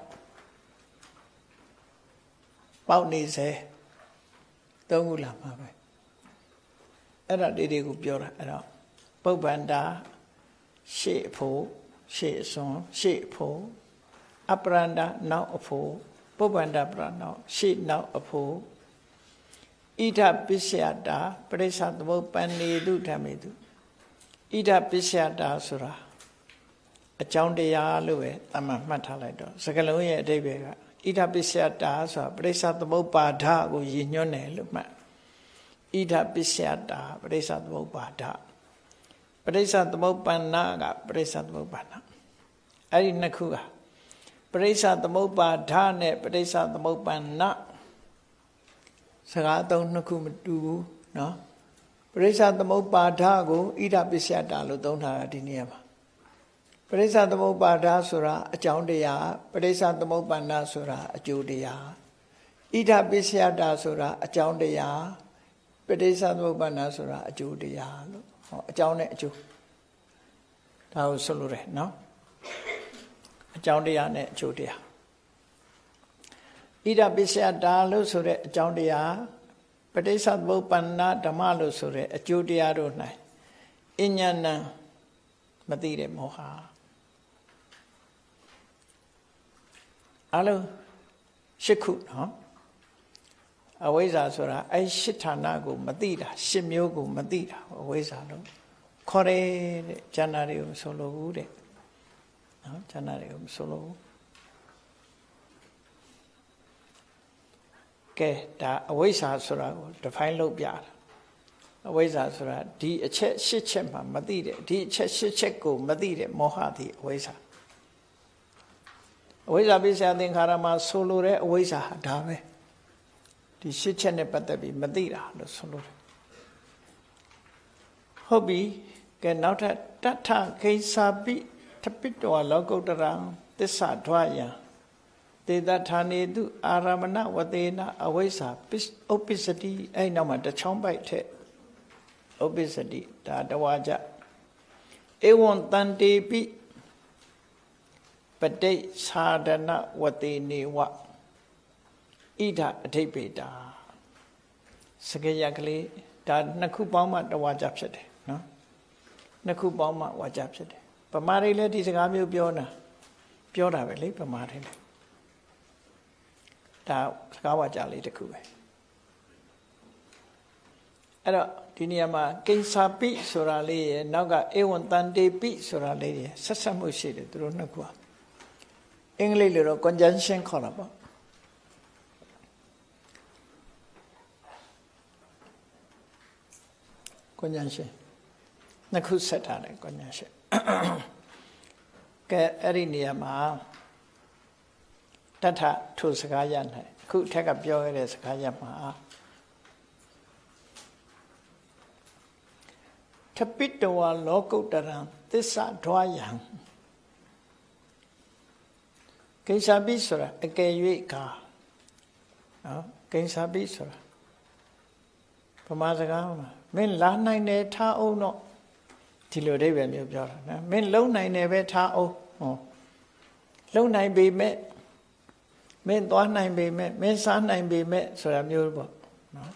ပေါက်နေစေသုံးခုလာမှာပဲအဲ့ဒါလေးတွေကိုပြောတာအဲ့တော့ပုပ္ပန္တာရှေ့ဖို့ရှေ့အစွန်းရှေ့ဖို့အပရန္တာနောက်အဖို့ပုပ္ပန္တာပရနောက်ရှေ့နောက်အဖို့ဣဒပစ္စယတာပရိစ္ဆသမုပ္ပန္နေတုဓမ္မေတုဣဒပစ္စယတာဆိုတာအကြောင်းတရားလို့ပဲအမှန်မှတ်ထားလိုက်တော့စကားလုံးရဲ့အဓိပ္ပာယ်ကဣဒပစ္စယတာဆိုတာပရိစ္ဆသမုပ္ပါဒကိုရည်ညွှန်းတယ်လို့မှတ်ဣဒပစ္စယတာပရိစ္ဆသမုပ္ပါဒပရိစ္ဆသမုပ္ပန္နကပရိစ္ဆသမုပ္ပန္နအဲ့ဒီနှစ်ခုကပရိစ္ဆသမုပ္ပါဒနဲ့ပရိစ္ဆသမုပ္ပန္နစကားအသုံးနှစ်ခုမတူဘူးเนาะပရိစ္ဆသမုပ္ပါဒကိုဣဒပစ္စယတာလို့သုံးထားတာဒီနေရာမှာပရိစ္ဆသမုပ္ပါဒဆိုတာအကြောင်းတရားပရိစ္ဆသမုပ္ပန္နဆိုတာအကျိုးတရားဣဒပစ္စယတာဆိုတာအကြောင်းတရားပရိစ္ဆသမုပ္ပန္နဆိုတာအကျိုးတရားလို့ဟောအကြောင်းနဲ့အကျိုးဒါကိုဆိုလိုတယ်เนาะအကြောင်းတရားနဲ့အကျိုးတရားဣဒပစ္စယတာလို့ဆိုတဲ့အကြောင်းတရားပဋိစ္စသမုပ္ပန္နဓမ္မလို့ဆိုတဲ့အကျိုးတရားတို့၌အဉ္ညာဏံမသိတဲ့မောဟအလုံးရှစ်ခုနော်အဝိဇ္ဇာဆိုတာအဲရှစ်ဌာနကိုမသိတာရှစ်မျိုးကိုမသိတာအဝိဇ္ဇာလို့ခေါ်တယ်တဲ့ဉာဏ်တွေကိုမဆိုလိုဘူးတဲ့နော်ဉာဏ်တွေကိုမဆိုလိုဘူးကဲဒါအဝိဇ္ဇာဆိုတာကို define လုပ်ပြတာအဝိဇ္ဇာဆိုတာဒီအချက်ရှစ်ချက်မှမသိတဲ့ဒီအချက်ရှစ်ချက်ကိုမသိတဲ့မောဟသည်အဝိဇ္ဇာအဝိဇ္ဇာပိစ္ဆယသင်္ခါရမှာဆိုလိုတဲ့အဝိဇ္ဇာဒါပဲဒီရှစ်ချက်နဲ့ပတ်သက်ပြီးမသိတာလို့ဆိုလိုတယ်ဟုတ်ပြီကဲနောက်ထပ်တထခိစာပိထပိတောလောကုတ္တရံသစ္စာဓွာယံတေတဌာနေတုအာရမဏဝတေနအဝိဇ္ဇာဥပ္ပစ္စတိအဲ့နောက်မှာတချောင်းပိုက်ထက်ဥပ္ပစ္စတိဒါတဝါကြဧဝံတန္တေပိပတိသာဒနဝတေနေဝဣဒအဋိပေတာစကရကလေးဒါနှစ်ခုပေါင်းမှတဝါကြဖြစ်တယ်နော်နှစ်ခုပေါင်းမှဝါကြဖြစ်တယ်ဗမာတွေလည်းဒီစကားမျိုးပြောတာပြောတာပဲလေဗမာတွေလည်းဒါစကားဝါကြလေးတစ်ခုပဲအဲ့တော့ဒီနေရာမှာကိဉ္စာပိဆိုတာလေးရယ်နောက်ကဧဝံတန္တေပိဆိုတာလေးရယ်ဆက်ဆက်မှုရှိတယ်သူတို့နှစ်ခုအင်္ဂလိပ်လိုတော့ conjunction ခေါ်တာပေါ့ conjunction နှစ်ခုဆက်ထားတယ် conjunction ကဲအဲ့ဒီနေရာမှာတထထိုစကားရနိုင်အခုထက်ကပြောခဲ့တဲ့စကားရမှာထပိတဝါလောကုတ္တရံသစ္စာဓွာယံကိဉ္စာပိဆိုတာအကယ်၍ကာနော်ကိဉ္စာပိဆိုတာဗမာစကားမှာမင်းလာနိုင်တယ်ထားအောင်တော့ဒီလိုအဓိပ္ပာယ်မျိုးပြောတာနော်မင်းလုံနိုင်တယ်ပဲထားအောင်ဟောလုံနိုင်ပေမဲ့မင်းသွားနိုင်ပေမဲ့မင်းစားနိုင်ပေမဲ့ဆိုတာမျိုးပေါ့နော်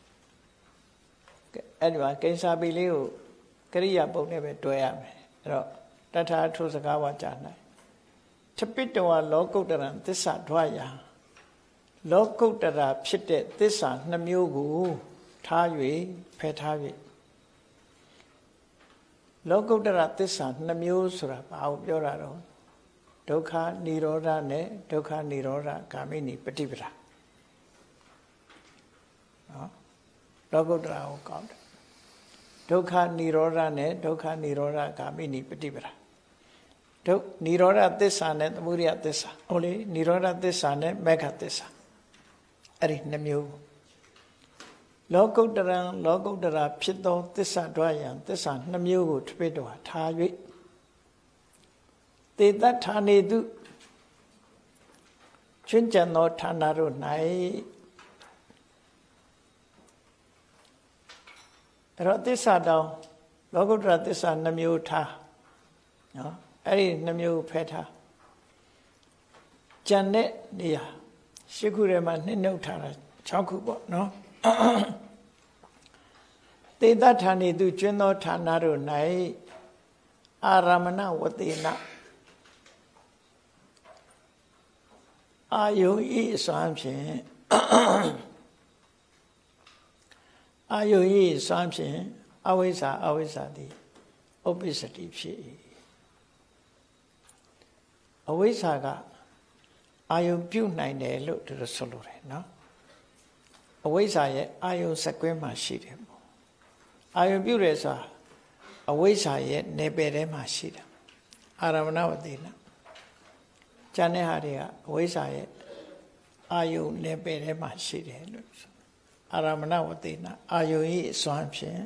အဲ့ဒီမှာကိဉ္စာပိလေးကိုကရိယာပုံနဲ့ပဲတွဲရမယ်အဲ့တော့တထာထုစကားဝါကြနိုင်ထပိတဝါလောကုတ္တရံသစ္စာဓွာယံလောကုတ္တရာဖြစ်တဲ့သစ္စာနှစ်မျိုးကိုထား၍ဖယ်ထား၍လောကုတ္တရာသစ္စာနှစ်မျိုးဆိုတာဘာကိုပြောတာတော့ဒုက္ခនិရောဓနဲ့ဒုက္ခនិရောဓဂ ामि နိပฏิပဒါနော်လောကုတ္တရာကိုကောင်းတယ်ဒုက္ခនិရောဓနဲ့ဒုက္ခនិရောဓဂ ामि နိပฏิပဒါဒုនិရောဓသစ္စာနဲ့သမုဒယသစ္စာဟိုလေនិရောဓသစ္စာနဲ့မေဃသစ္စာအဲ့ဒီနှစ်မျိုးလောကုတ္တရံလောကုတ္တရာဖြစ်သောသစ္စာဓွာယံသစ္စာနှစ်မျိုးကိုထပိတောထား၍တေတဌာနေတုချွင်းကျန်သောဌာနတို့၌အဲ့တော့သစ္စာတောင်လောကုတ္တရာသစ္စာနှစ်မျိုးထားနော်အဲ့ဒီနှစ်မျိုးဖယ်ထားကျန်တဲ့နေရာရှစ်ခုထဲမှာနှစ်နှုတ်ထားတာ၆ခုပေါ့နော်တေတဌာနေတုကျွန်းသောဌာနတို့၌အာရမဏဝတေနအာယုဤအစွမ်းဖြင့်အာယုဤအစွမ်းဖြင့်အဝိဇ္ဇာအဝိဇ္ဇာတိဥပ္ပစ္စတိဖြစ်၏အဝိဇ္ဇာကအာယုပြုနိုင်တယ်လို့သူတို့ဆိုလိုတယ်နော်အဝိဇ္ဇာရဲ့အာယုစကွင်းမှာရှိတယ်ပေါ့အာယုပြုတယ်ဆိုတာအဝိဇ္ဇာရဲ့နေပယ်ထဲမှာရှိတယ်အာရမဏဝတေနကျန်တဲ့ဟာတွေကအဝိဇ္ဇာရဲ့အာယုနေပယ်ထဲမှာရှိတယ်လို့ဆိုအာရမဏဝတေနအာယုဤအစွမ်းဖြင့်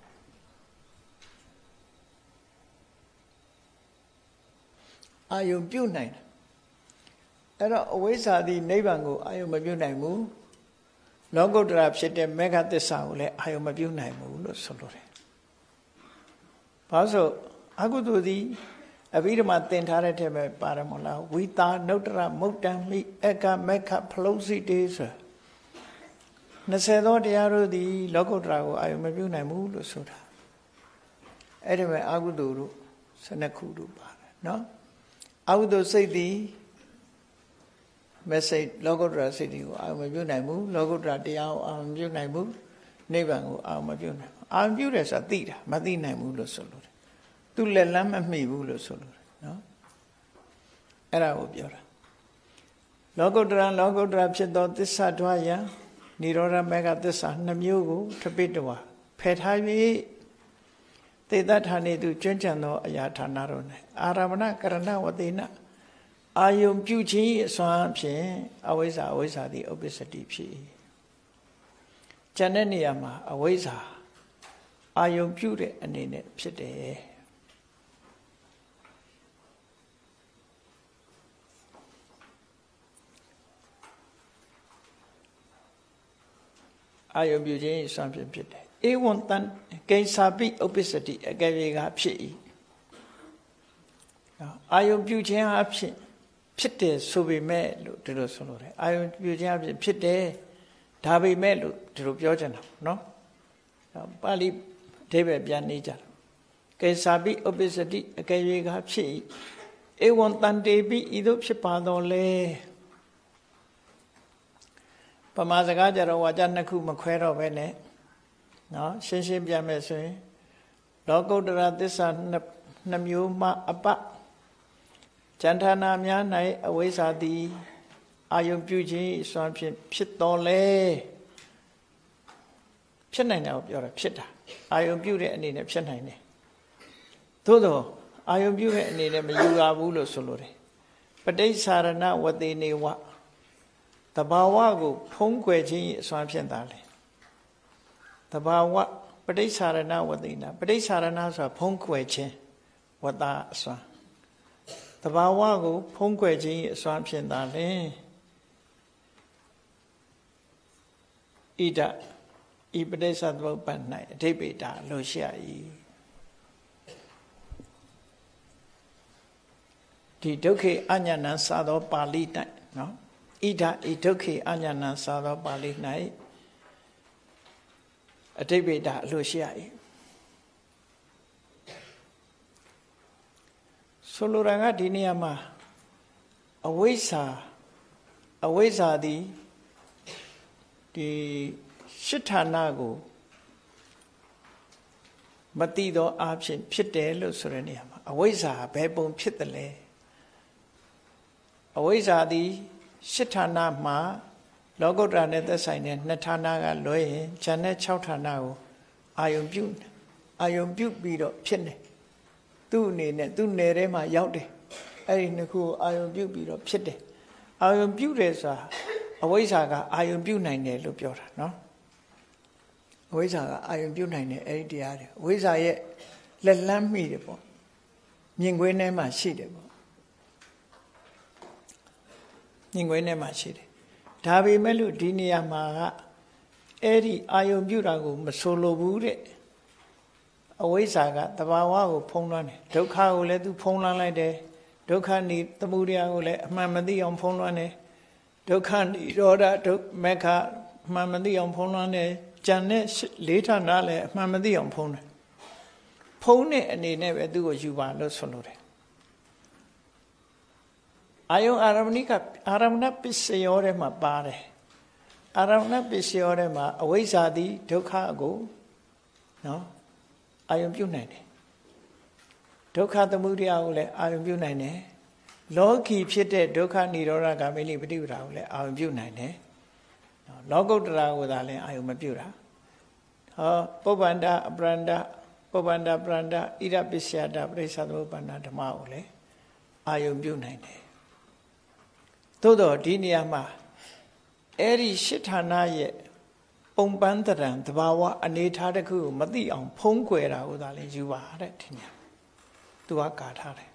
အာယုပြုနိုင်တယ်အဲ့တော့အဝိဇ္ဇာသည်နိဗ္ဗာန်ကိုအာယုမပြုနိုင်ဘူးလောကုတ္တရာဖြစ်တဲ့မေဃသစ္စာကိုလည်းအာယုမပြုနိုင်ဘူးလို့ဆိုလိုတယ်။ဘာလို့အကုသိုလ်သည်အဘိဓမ္မာသင်ထားတဲ့ထဲမှာပါတယ်မလားဝိတာနုတ္တရမုတ်တံမိအကမေခဖလုံးစီတေဆိုနှစ်ဆယ်သောတရားတို့သည်လောကုတ္တရာကိုအာယုမပြုနိုင်ဘူးလို့ဆိုတာအဲ့ဒီမှာအကုသိုလ်တို့ဆယ်နှစ်ခုတို့ပါတယ်နော်အကုသိုလ်စိတ်သည်မစိတ်လောကုတ္တရာစိတ်ကိုအာရုံမပြုနိုင်ဘူးလောကုတ္တရာတရားကိုအာရုံမပြုနိုင်ဘူးနိဗ္ဗာန်ကိုအာရုံမပြုနိုင်ဘူးအာရုံပြုတယ်ဆိုတာသိတာမသိနိုင်ဘူးလို့ဆိုလို့တယ်သူလက်လမ်းမမိဘူးလို့ဆိုလို့တယ်နော်အဲ့ဒါကိုပြောတာလောကုတ္တရာလောကုတ္တရာဖြစ်သောသစ္စာဓွာယံនិရောဓမေဃသစ္စာနှစ်မျိုးကိုထပိတဝါဖယ်ထား၍တေတဌာနေသူကျွမ်းကျင်သောအရာဌာနတို့၌အာရမဏကရဏဝတေနအာယုံပြုခြင်းအစွမ်းဖြင့်အဝိဇ္ဇာအဝိဇ္ဇာသည်ဥပ္ပစ္စတိဖြစ်ကျန်တဲ့နေရာမှာအဝိဇ္ဇာအာယုံပြုတဲ့အနေနဲ့ဖြစ်တယ်အာယုံပြုခြင်းစွမ်းဖြင့်ဖြစ်တယ်ဧဝံတန်ကိစ္ဆာပိဥပ္ပစ္စတိအကယ်၍ကဖြစ်၏အာယုံပြုခြင်းအဖြစ်ဖြစ်တယ်ဆိုပေမဲ့လို့ဒီလိုဆိုလို့တယ်အာယုံပြုခြင်းအဖြစ်ဖြစ်တယ်ဒါပေမဲ့လို့ဒီလိုပြောချင်တာနော်ပါဠိအဓိပ္ပာယ်ပြန်နေကြတယ်ကိစ္ဆာပိဥပ္ပစ္စတိအကယ်၍ကဖြစ်၏ဧဝံတန်တေပိဤသို့ဖြစ်ပါတော်လဲပမာစကားကြတော့ဝါကြနှစ်ခုမခွဲတော့ပဲနဲ့နော်ရှင်းရှင်းပြမယ်ဆိုရင်လောကုတ္တရာသစ္စာနှစ်မျိုးမှအပကျန်ဌာနာများ၌အဝိဇ္ဇာသည်အာယုံပြုခြင်းစွမ်းဖြင့်ဖြစ်တော်လဲဖြစ်နိုင်တယ်ကိုပြောတာဖြစ်တာအာယုံပြုတဲ့အနေနဲ့ဖြစ်နိုင်တယ်သို့သောအာယုံပြုတဲ့အနေနဲ့မယူရဘူးလို့ဆိုလို့တယ်ပဋိစ္ဆာရဏဝတိနေဝတဘာဝကိုဖုံးကွယ်ခြင်းအစွမ်းဖြင့်သာလေတဘာဝပဋိစ္ဆာရဏဝတိနာပဋိစ္ဆာရဏဆိုတာဖုံးကွယ်ခြင်းဝတ္တအစွမ်းတဘာဝကိုဖုံးကွယ်ခြင်းအစွမ်းဖြင့်သာလေဣဒဤပဋိစ္ဆသမုပ္ပါဒ်၌အဓိပ္ပာယ်တာလို့ရှိရ၏ဒီဒုက္ခေအညဏံစာသောပါဠိ၌နော်ဣဒဤဒုက္ခေအညဏံစာသောပါဠိ၌အဓိပ္ပာယ်တာလို့ရှိရ၏ဆိုလိုတာကဒီနေရာမှာအဝိဇ္ဇာအဝိဇ္ဇာသည်ဒီရှစ်ဌာနကိုမတိသောအဖြစ်ဖြစ်တယ်လို့ဆိုတဲ့နေရာမှာအဝိဇ္ဇာဘယ်ပုံဖြစ်တယ်လဲအဝိဇ္ဇာသည်ရှစ်ဌာနမှာလောကုတ္တရာနဲ့သက်ဆိုင်တဲ့နှစ်ဌာနကလွဲရင်ဉာဏ်နဲ့ခြောက်ဌာနကိုအာယုံပြုအာယုံပြုပြီးတော့ဖြစ်နေသူ့အနေနဲ့သူ့နယ်ထဲမှာရောက်တယ်အဲ့ဒီနှစ်ခုအာယုံပြုပြီးတော့ဖြစ်တယ်အာယုံပြုတယ်ဆိုတာအဝိဇ္ဇာကအာယုံပြုနိုင်တယ်လို့ပြောတာနော်အဝိဇ္ဇာကအာယုံပြုနိုင်တယ်အဲ့ဒီတရားတွေအဝိဇ္ဇာရဲ့လက်လန်းမိတယ်ပေါ့မြင်ကွင်းထဲမှာရှိတယ်ပေါ့မြင်ကွင်းထဲမှာရှိတယ်ဒါပေမဲ့လို့ဒီနေရာမှာကအဲ့ဒီအာယုံပြုတာကိုမဆိုလိုဘူးတဲ့အဝိဇ္ဇာကတဘာဝကိုဖုံးလွှမ်းတယ်ဒုက္ခကိုလည်းသူဖုံးလွှမ်းလိုက်တယ်ဒုက္ခနိသမုဒယကိုလည်းအမှန်မသိအောင်ဖုံးလွှမ်းတယ်ဒုက္ခနိရောဓဒုမေခအမှန်မသိအောင်ဖုံးလွှမ်းတယ်ကြံတဲ့လေးဌာနလည်းအမှန်မသိအောင်ဖုံးတယ်ဖုံးတဲ့အနေနဲ့ပဲသူ့ကိုယူပါလို့ဆိုလိုတယ်အာယုံအာရမဏိကအာရမဏပစ္စယောထဲမှာပါတယ်အာရမဏပစ္စယောထဲမှာအဝိဇ္ဇာတိဒုက္ခကိုနော်အာယုံပြုနိုင်တယ်ဒုက္ခသမုဒယကိုလည်းအာယုံပြုနိုင်တယ်လောကီဖြစ်တဲ့ဒုက္ခនិရောဓဂามိနိပฏิပဒါကိုလည်းအာယုံပြုနိုင်တယ်လောကုတ္တရာကိုသာလည်းအာယုံမပြုတာဟောပုပ္ပန္ဒအပရန္ဒပုပ္ပန္ဒပရန္ဒဣရပစ္စယတပရိစ္ဆသမုပ္ပန္နဓမ္မကိုလည်းအာယုံပြုနိုင်တယ်သို့တော့ဒီနေရာမှာအဲ့ဒီရှစ်ဌာနရဲ့ပုံပန်းတရံတဘာဝအနေထားတစ်ခုကိုမသိအောင်ဖုံးကွယ်တာကိုသာလည်းယူပါတဲ့ဒီနေရာသူကကာထားတယ်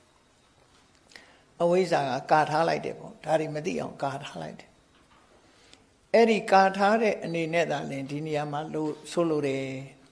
အဝိဇ္ဇာကကာထားလိုက်တယ်ပေါ့ဒါတွေမသိအောင်ကာထားလိုက်တယ်အဲ့ဒီကာထားတဲ့အနေနဲ့သာလည်းဒီနေရာမှာလို့ဆိုလိုတယ်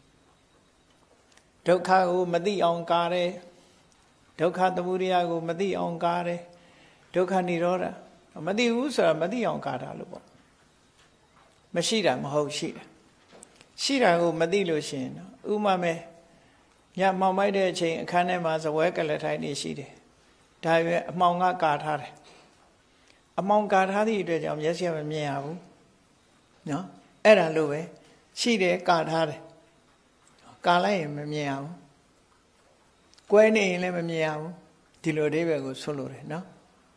ဒုက္ခကိုမသိအောင်ကာတယ်ဒုက္ခသမုဒယကိုမသိအောင်ကာတယ်ဒုက္ခនិရောဓမသိဘူးဆိုတာမသိအောင်ကာတာလို့ပေါ့မရှိတာမဟုတ်ရှိတာရှိတာကိုမသိလို့ရှိရင်ဥမာမဲ့ညမောင်မိုက်တဲ့အချိန်အခန်းထဲမှာဇပွဲကလထိုင်နေရှိတယ်ဒါရွယ်အမှောင်ကကာထားတယ်အမှောင်ကာထားသည့်အတွက်ကြောင့်မျက်စိမမြင်ရဘူးနော်အဲ့ဒါလို့ပဲရှိတယ်ကာထားတယ်ကာလိုက်ရင်မမြင်ရဘူးကွဲနေရင်လည်းမမြင်ရဘူးဒီလိုအိဗယ်ကိုဆွလို့တယ်နော်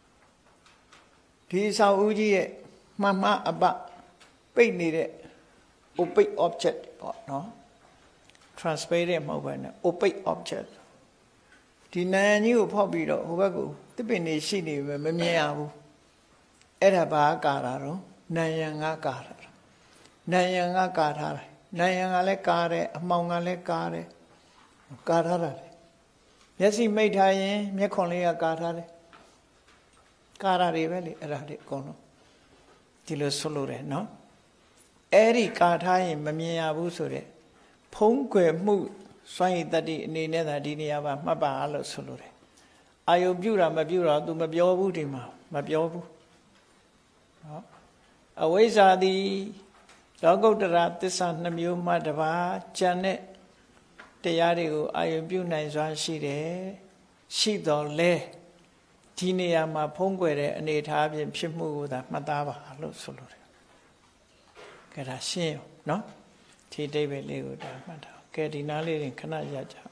ဒီဆောက်ဦးကြီးရဲ့မှန်မှအပပိတ်နေတဲ့ opaque object ပေါ့နော် transparent မဟုတ်ဘဲနဲ့ opaque object ဒီနာယံကြီးကိုဖောက်ပြီးတော့ဟိုဘက်ကိုတစ်ပင်နေရှိနေပဲမမြင်ရဘူးအဲ့ဒါဘာကာတာတော့နာယံငါကာတာနာယံငါကာထားတယ်နိုင်ရန်ကလည်းကားတယ်အမှောင်ကလည်းကားတယ်ကားထားတာလေမျက်စိမိတ်ထားရင်မျက်ခွန်လေးကကားထားတယ်ကားရတွေပဲလေအဲ့ဒါတွေအကုန်လုံးဒီလိုဆိုလို့တယ်နော်အဲ့ဒီကားထားရင်မမြင်ရဘူးဆိုတဲ့ဖုံးကွယ်မှုစွမ်းရည်တတ္တိအနေနဲ့သာဒီနေရာမှာမှတ်ပါလို့ဆိုလို့တယ်အာယုပြုတာမပြုတာ तू မပြောဘူးဒီမှာမပြောဘူးနော်အဝိဇ္ဇာသည်လောကုတ္တရာသစ္စာနှမျိုးမှတပါးဉာဏ်နဲ့တရားတွေကိုအာယုပြုနိုင်စွာရှိတယ်ရှိတော်လဲဒီနေရာမှာဖုံးကွယ်တဲ့အနေအထားဖြင့်ဖြစ်မှုကိုသာမှတ်သားပါလို့ဆိုလို့တယ်ကဲဒါရှင်းရောနော်ဒီအဓိပ္ပာယ်လေးကိုဒါမှတ်ထားကဲဒီနားလေးရင်ခဏရကြ